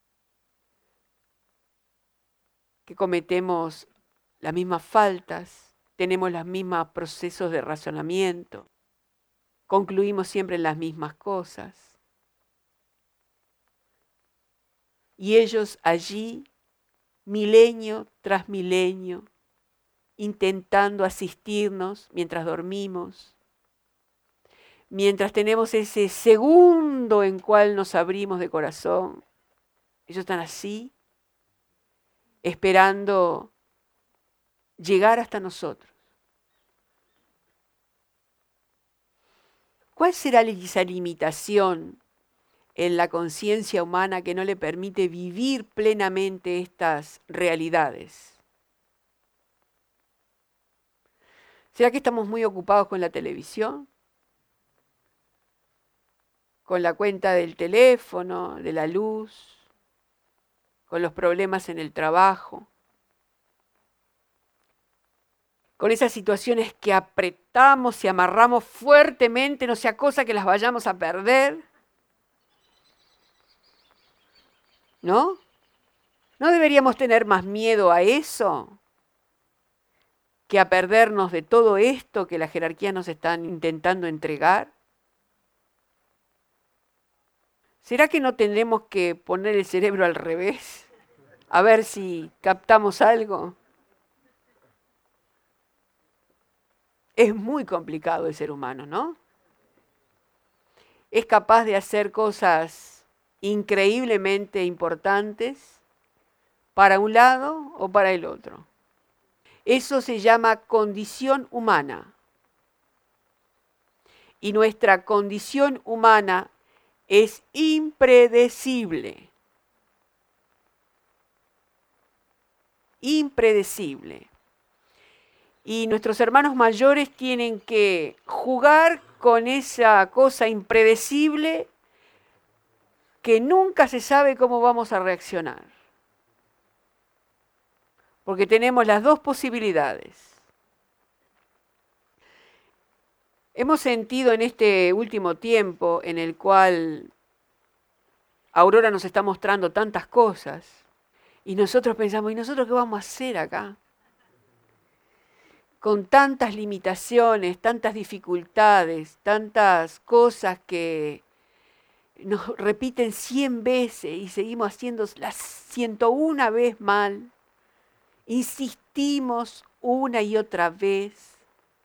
que cometemos las mismas faltas, tenemos los mismos procesos de razonamiento, concluimos siempre en las mismas cosas. Y ellos allí, milenio tras milenio, intentando asistirnos mientras dormimos, mientras tenemos ese segundo en cual nos abrimos de corazón. Ellos están así, esperando llegar hasta nosotros. ¿Cuál será esa limitación en la conciencia humana que no le permite vivir plenamente estas realidades? ¿Será que estamos muy ocupados con la televisión? ¿Con la cuenta del teléfono, de la luz? ¿Con los problemas en el trabajo? ¿Con esas situaciones que apretamos y amarramos fuertemente, no sea cosa que las vayamos a perder? ¿No? ¿No deberíamos tener más miedo a eso que a perdernos de todo esto que la jerarquía nos están intentando entregar? ¿Será que no tendremos que poner el cerebro al revés? A ver si captamos algo. Es muy complicado el ser humano, ¿no? Es capaz de hacer cosas increíblemente importantes para un lado o para el otro. Eso se llama condición humana. Y nuestra condición humana es impredecible. Impredecible. Y nuestros hermanos mayores tienen que jugar con esa cosa impredecible que nunca se sabe cómo vamos a reaccionar. Porque tenemos las dos posibilidades. Hemos sentido en este último tiempo en el cual Aurora nos está mostrando tantas cosas y nosotros pensamos, ¿y nosotros qué vamos a hacer acá? Con tantas limitaciones, tantas dificultades, tantas cosas que nos repiten 100 veces y seguimos haciendo las 101 vez mal. Insistimos una y otra vez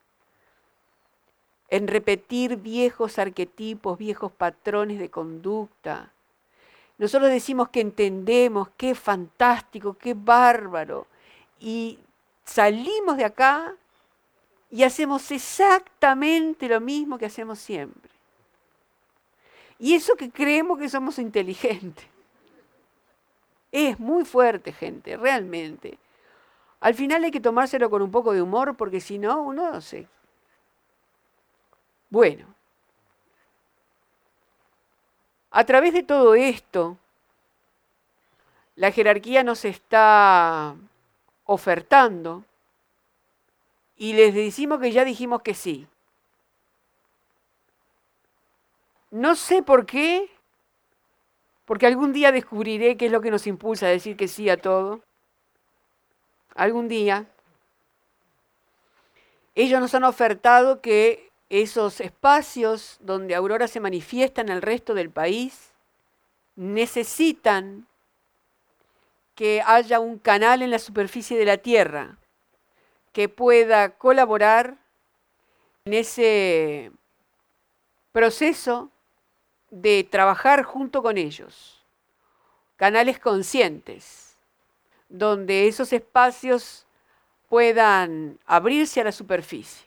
en repetir viejos arquetipos, viejos patrones de conducta. Nosotros decimos que entendemos, qué fantástico, qué bárbaro, y salimos de acá y hacemos exactamente lo mismo que hacemos siempre. Y eso que creemos que somos inteligentes. Es muy fuerte, gente, realmente. Al final hay que tomárselo con un poco de humor porque si no, uno no sé. Bueno, a través de todo esto, la jerarquía nos está ofertando y les decimos que ya dijimos que sí. No sé por qué, porque algún día descubriré qué es lo que nos impulsa a decir que sí a todo. Algún día. Ellos nos han ofertado que esos espacios donde Aurora se manifiesta en el resto del país necesitan que haya un canal en la superficie de la Tierra que pueda colaborar en ese proceso de trabajar junto con ellos. Canales conscientes, donde esos espacios puedan abrirse a la superficie.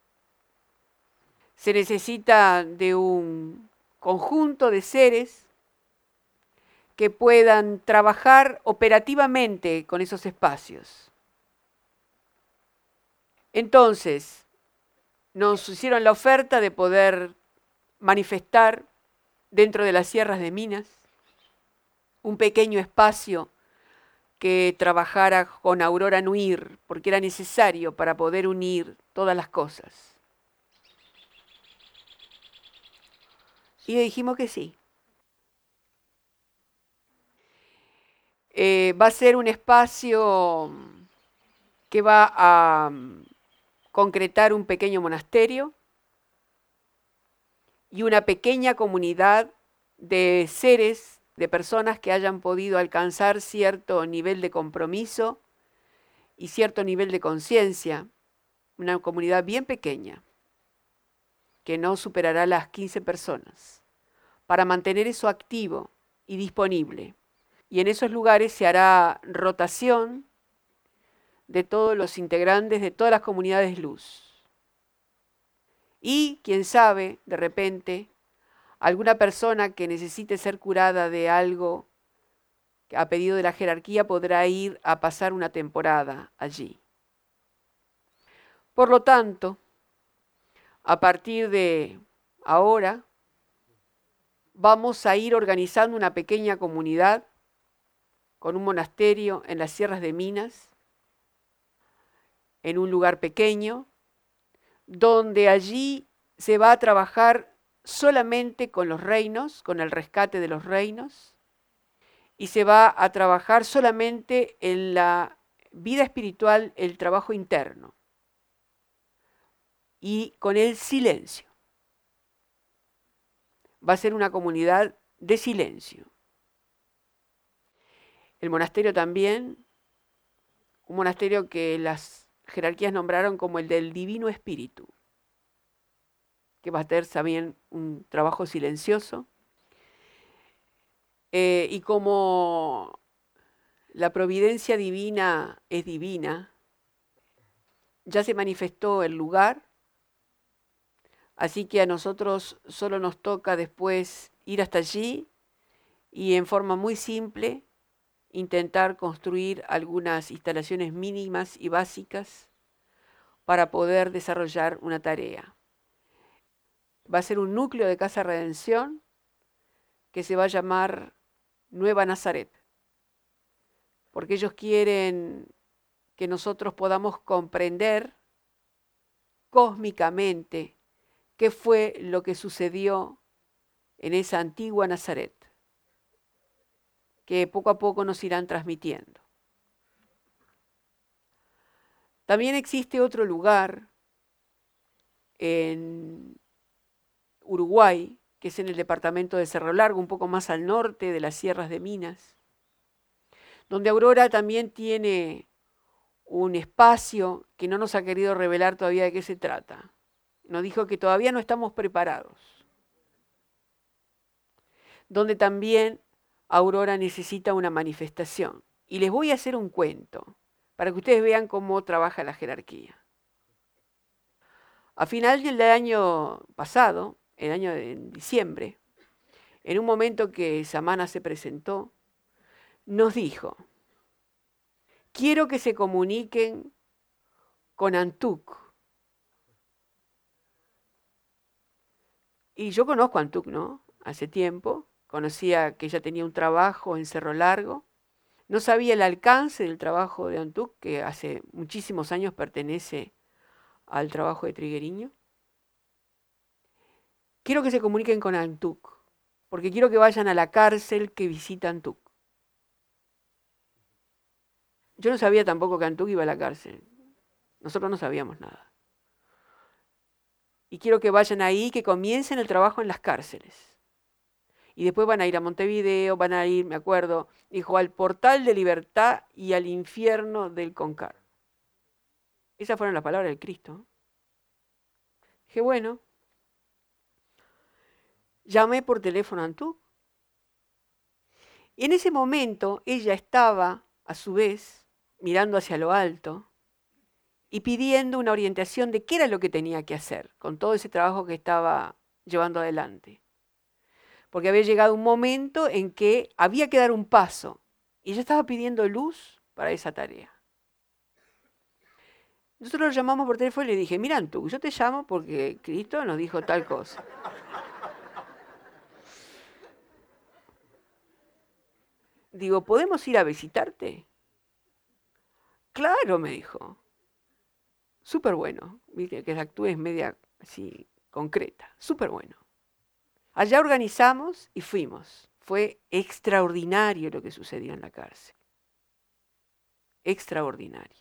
Se necesita de un conjunto de seres que puedan trabajar operativamente con esos espacios. Entonces, nos hicieron la oferta de poder manifestar dentro de las sierras de Minas un pequeño espacio que trabajara con Aurora Nuir, porque era necesario para poder unir todas las cosas. Y dijimos que sí. Va a ser un espacio que va a concretar un pequeño monasterio y una pequeña comunidad de seres, de personas que hayan podido alcanzar cierto nivel de compromiso y cierto nivel de conciencia, una comunidad bien pequeña, que no superará las 15 personas, para mantener eso activo y disponible. Y en esos lugares se hará rotación de todos los integrantes de todas las comunidades luz. Y, quién sabe, de repente, alguna persona que necesite ser curada de algo a pedido de la jerarquía podrá ir a pasar una temporada allí. Por lo tanto, a partir de ahora, vamos a ir organizando una pequeña comunidad con un monasterio en las sierras de Minas, en un lugar pequeño, donde allí se va a trabajar solamente con los reinos, con el rescate de los reinos, y se va a trabajar solamente en la vida espiritual, el trabajo interno, y con el silencio. Va a ser una comunidad de silencio. El monasterio también, un monasterio que las jerarquías nombraron como el del Divino Espíritu, que va a tener también un trabajo silencioso. Y como la providencia divina es divina, ya se manifestó el lugar, así que a nosotros solo nos toca después ir hasta allí y en forma muy simple intentar construir algunas instalaciones mínimas y básicas para poder desarrollar una tarea. Va a ser un núcleo de Casa Redención que se va a llamar Nueva Nazaret, porque ellos quieren que nosotros podamos comprender cósmicamente qué fue lo que sucedió en esa antigua Nazaret, que poco a poco nos irán transmitiendo. También existe otro lugar en Uruguay, que es en el departamento de Cerro Largo, un poco más al norte de las sierras de Minas, donde Aurora también tiene un espacio que no nos ha querido revelar todavía de qué se trata. Nos dijo que todavía no estamos preparados, donde también Aurora necesita una manifestación. Y les voy a hacer un cuento para que ustedes vean cómo trabaja la jerarquía. A final del año pasado, el año de diciembre, en un momento que Samana se presentó, nos dijo: quiero que se comuniquen con Antuk. Y yo conozco a Antuk, ¿no? Hace tiempo, conocía que ella tenía un trabajo en Cerro Largo. No sabía el alcance del trabajo de Antuk, que hace muchísimos años pertenece al trabajo de Trigueriño. Quiero que se comuniquen con Antuk, porque quiero que vayan a la cárcel que visita Antuk. Yo no sabía tampoco que Antuk iba a la cárcel. Nosotros no sabíamos nada. Y quiero que vayan ahí, que comiencen el trabajo en las cárceles. Y después van a ir a Montevideo, van a ir, me acuerdo, dijo, al portal de libertad y al infierno del Concar. Esas fueron las palabras del Cristo. Dije, bueno, llamé por teléfono a Antuk. Y en ese momento ella estaba, a su vez, mirando hacia lo alto y pidiendo una orientación de qué era lo que tenía que hacer con todo ese trabajo que estaba llevando adelante. Porque había llegado un momento en que había que dar un paso y ella estaba pidiendo luz para esa tarea. Nosotros lo llamamos por teléfono y le dije, mira Antuk, yo te llamo porque Cristo nos dijo tal cosa. Digo, ¿podemos ir a visitarte? Claro, me dijo. Súper bueno. Viste que la actúe es media así concreta. Súper bueno. Allá organizamos y fuimos. Fue extraordinario lo que sucedió en la cárcel. Extraordinario.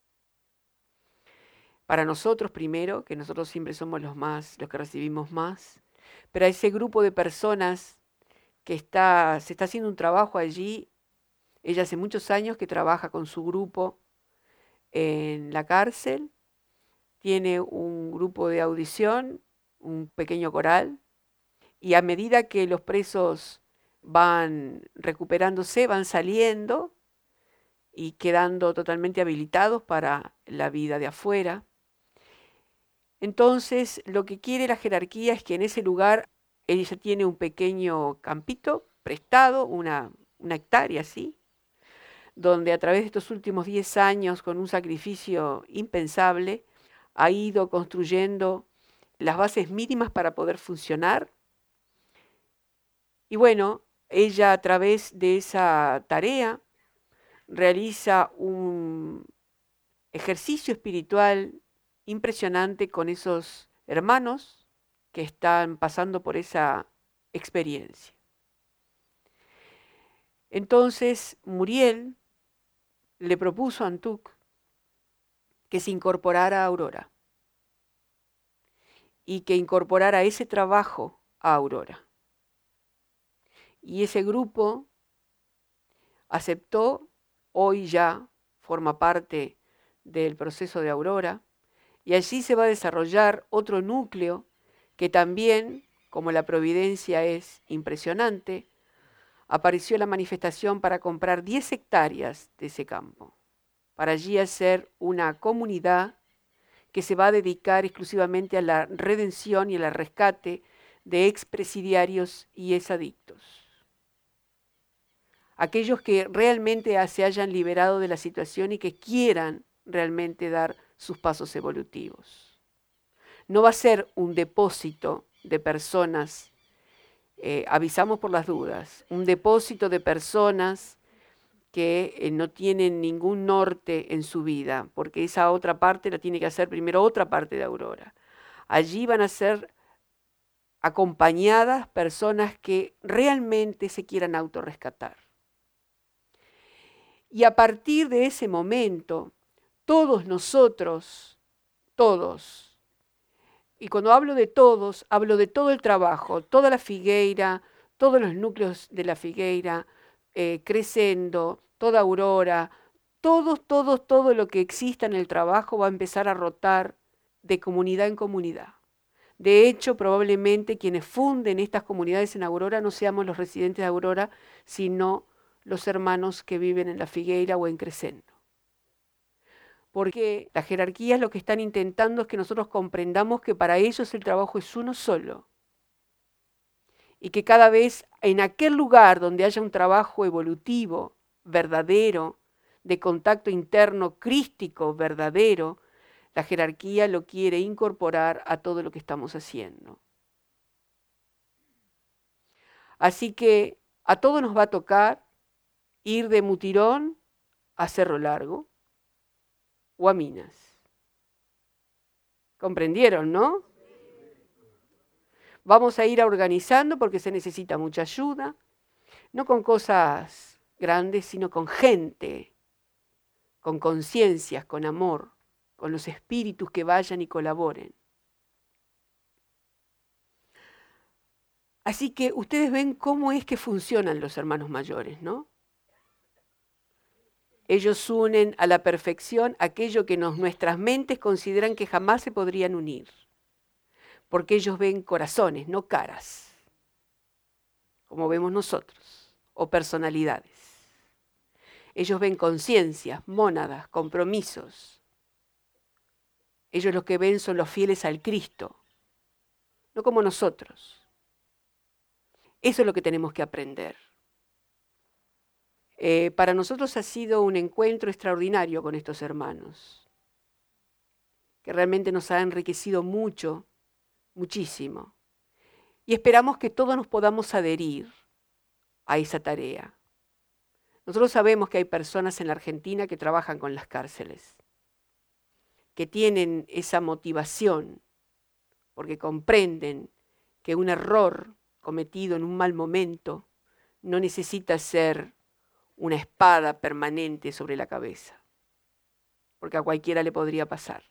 Para nosotros primero, que nosotros siempre somos los que recibimos más, pero a ese grupo de personas que se está haciendo un trabajo allí. Ella hace muchos años que trabaja con su grupo en la cárcel, tiene un grupo de audición, un pequeño coral, y a medida que los presos van recuperándose, van saliendo y quedando totalmente habilitados para la vida de afuera. Entonces, lo que quiere la jerarquía es que en ese lugar ella tiene un pequeño campito prestado, una hectárea así, donde a través de estos últimos 10 años, con un sacrificio impensable, ha ido construyendo las bases mínimas para poder funcionar. Y bueno, ella a través de esa tarea realiza un ejercicio espiritual impresionante con esos hermanos que están pasando por esa experiencia. Entonces Muriel le propuso a Antuk que se incorporara a Aurora y que incorporara ese trabajo a Aurora. Y ese grupo aceptó, hoy ya forma parte del proceso de Aurora, y allí se va a desarrollar otro núcleo que también, como la providencia es impresionante, apareció la manifestación para comprar 10 hectáreas de ese campo, para allí hacer una comunidad que se va a dedicar exclusivamente a la redención y al rescate de expresidiarios y exadictos. Aquellos que realmente se hayan liberado de la situación y que quieran realmente dar sus pasos evolutivos. No va a ser un depósito de personas, avisamos por las dudas, un depósito de personas que no tienen ningún norte en su vida, porque esa otra parte la tiene que hacer primero otra parte de Aurora. Allí van a ser acompañadas personas que realmente se quieran autorrescatar. Y a partir de ese momento, todos nosotros, todos, y cuando hablo de todos, hablo de todo el trabajo, toda la figueira, todos los núcleos de la figueira, Crescendo, toda Aurora, todo lo que exista en el trabajo va a empezar a rotar de comunidad en comunidad. De hecho, probablemente quienes funden estas comunidades en Aurora no seamos los residentes de Aurora, sino los hermanos que viven en la figueira o en Crescendo. Porque las jerarquías lo que están intentando es que nosotros comprendamos que para ellos el trabajo es uno solo. Y que cada vez en aquel lugar donde haya un trabajo evolutivo, verdadero, de contacto interno crístico, verdadero, la jerarquía lo quiere incorporar a todo lo que estamos haciendo. Así que a todos nos va a tocar ir de Mutirón a Cerro Largo o a Minas. ¿Comprendieron, no? Vamos a ir organizando porque se necesita mucha ayuda, no con cosas grandes, sino con gente, con conciencias, con amor, con los espíritus que vayan y colaboren. Así que ustedes ven cómo es que funcionan los hermanos mayores, ¿no? Ellos unen a la perfección aquello que nuestras mentes consideran que jamás se podrían unir, porque ellos ven corazones, no caras, como vemos nosotros, o personalidades. Ellos ven conciencias, mónadas, compromisos. Ellos lo que ven son los fieles al Cristo, no como nosotros. Eso es lo que tenemos que aprender. Para nosotros ha sido un encuentro extraordinario con estos hermanos, que realmente nos ha enriquecido mucho, muchísimo. Y esperamos que todos nos podamos adherir a esa tarea. Nosotros sabemos que hay personas en la Argentina que trabajan con las cárceles, que tienen esa motivación, porque comprenden que un error cometido en un mal momento no necesita ser una espada permanente sobre la cabeza, porque a cualquiera le podría pasar.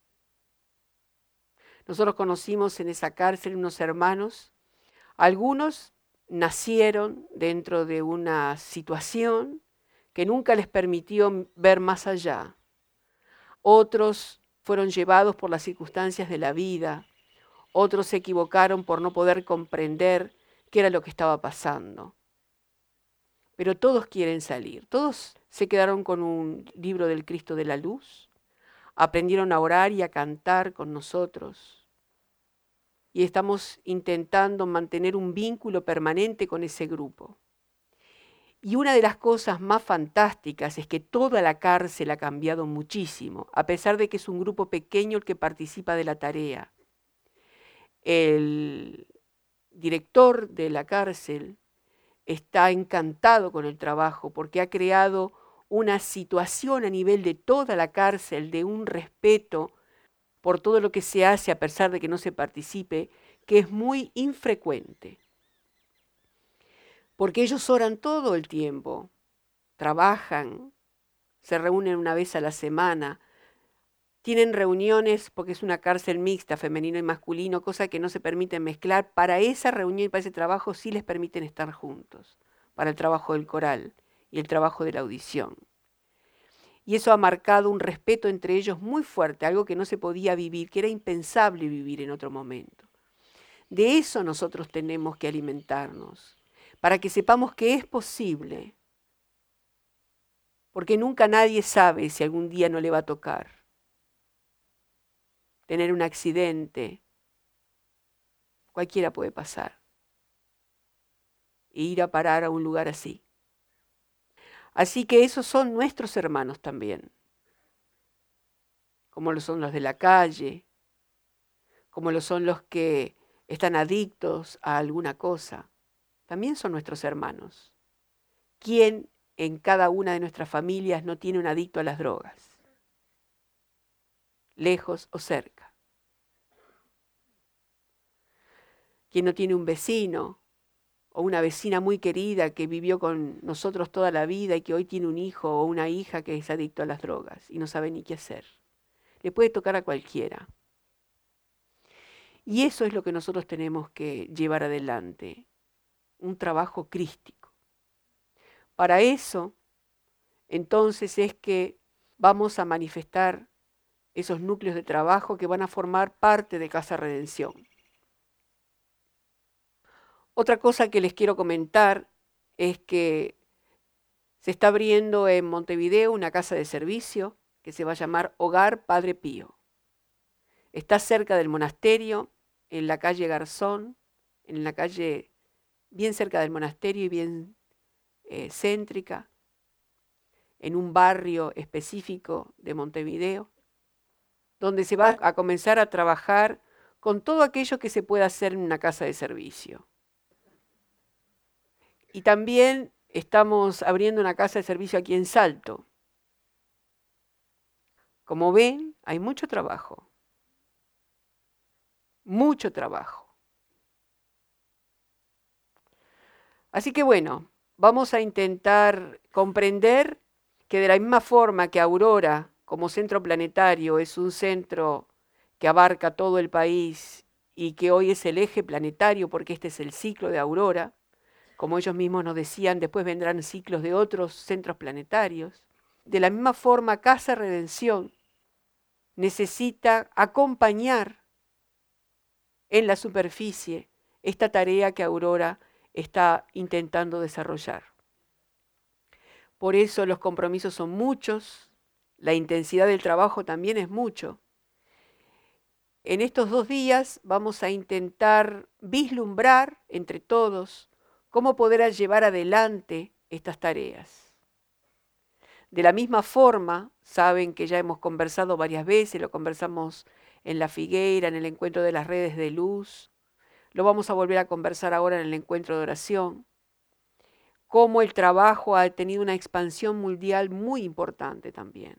Nosotros conocimos en esa cárcel unos hermanos, algunos nacieron dentro de una situación que nunca les permitió ver más allá. Otros fueron llevados por las circunstancias de la vida, otros se equivocaron por no poder comprender qué era lo que estaba pasando. Pero todos quieren salir, todos se quedaron con un libro del Cristo de la Luz, aprendieron a orar y a cantar con nosotros. Y estamos intentando mantener un vínculo permanente con ese grupo. Y una de las cosas más fantásticas es que toda la cárcel ha cambiado muchísimo, a pesar de que es un grupo pequeño el que participa de la tarea. El director de la cárcel está encantado con el trabajo porque ha creado una situación a nivel de toda la cárcel de un respeto por todo lo que se hace a pesar de que no se participe, que es muy infrecuente. Porque ellos oran todo el tiempo, trabajan, se reúnen una vez a la semana, tienen reuniones porque es una cárcel mixta, femenino y masculino, cosa que no se permiten mezclar. Para esa reunión y para ese trabajo sí les permiten estar juntos, para el trabajo del coral y el trabajo de la audición. Y eso ha marcado un respeto entre ellos muy fuerte, algo que no se podía vivir, que era impensable vivir en otro momento. De eso nosotros tenemos que alimentarnos, para que sepamos que es posible, porque nunca nadie sabe si algún día no le va a tocar tener un accidente. Cualquiera puede pasar e ir a parar a un lugar así. Así que esos son nuestros hermanos también, como lo son los de la calle, como lo son los que están adictos a alguna cosa. También son nuestros hermanos. ¿Quién en cada una de nuestras familias no tiene un adicto a las drogas? Lejos o cerca. ¿Quién no tiene un vecino o una vecina muy querida que vivió con nosotros toda la vida y que hoy tiene un hijo o una hija que es adicto a las drogas y no sabe ni qué hacer? Le puede tocar a cualquiera. Y eso es lo que nosotros tenemos que llevar adelante, un trabajo crístico. Para eso, entonces, es que vamos a manifestar esos núcleos de trabajo que van a formar parte de Casa Redención. Otra cosa que les quiero comentar es que se está abriendo en Montevideo una casa de servicio que se va a llamar Hogar Padre Pío. Está cerca del monasterio, en la calle Garzón, en la calle bien cerca del monasterio y bien céntrica, en un barrio específico de Montevideo, donde se va a comenzar a trabajar con todo aquello que se pueda hacer en una casa de servicio. Y también estamos abriendo una casa de servicio aquí en Salto. Como ven, hay mucho trabajo. Mucho trabajo. Así que bueno, vamos a intentar comprender que de la misma forma que Aurora, como centro planetario, es un centro que abarca todo el país y que hoy es el eje planetario porque este es el ciclo de Aurora, como ellos mismos nos decían, después vendrán ciclos de otros centros planetarios. De la misma forma, Casa Redención necesita acompañar en la superficie esta tarea que Aurora está intentando desarrollar. Por eso los compromisos son muchos, la intensidad del trabajo también es mucho. En estos 2 días vamos a intentar vislumbrar entre todos cómo poder llevar adelante estas tareas. De la misma forma, saben que ya hemos conversado varias veces, lo conversamos en La Figueira, en el encuentro de las redes de luz, lo vamos a volver a conversar ahora en el encuentro de oración, cómo el trabajo ha tenido una expansión mundial muy importante también,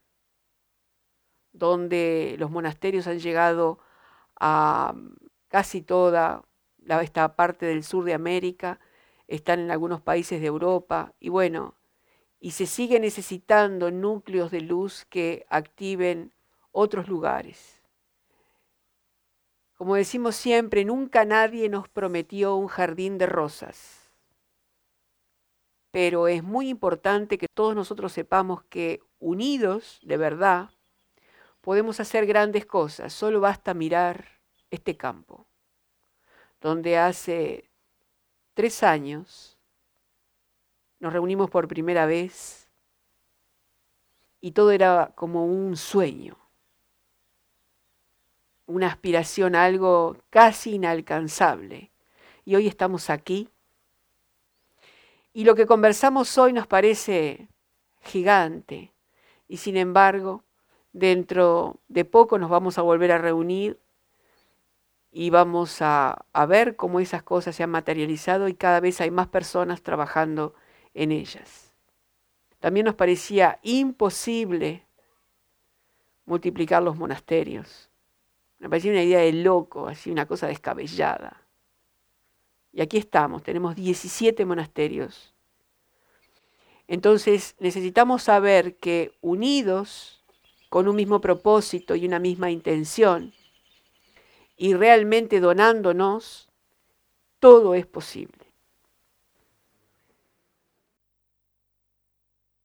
donde los monasterios han llegado a casi toda esta parte del sur de América, están en algunos países de Europa, y bueno, y se sigue necesitando núcleos de luz que activen otros lugares. Como decimos siempre, nunca nadie nos prometió un jardín de rosas, pero es muy importante que todos nosotros sepamos que unidos de verdad podemos hacer grandes cosas. Solo basta mirar este campo, donde hace 3 años nos reunimos por primera vez y todo era como un sueño, una aspiración a algo casi inalcanzable. Y hoy estamos aquí Y lo que conversamos hoy nos parece gigante. Y sin embargo, dentro de poco nos vamos a volver a reunir y vamos a ver cómo esas cosas se han materializado y cada vez hay más personas trabajando en ellas. También nos parecía imposible multiplicar los monasterios. Me parecía una idea de loco, así una cosa descabellada. Y aquí estamos, tenemos 17 monasterios. Entonces necesitamos saber que unidos, con un mismo propósito y una misma intención, y realmente donándonos, todo es posible.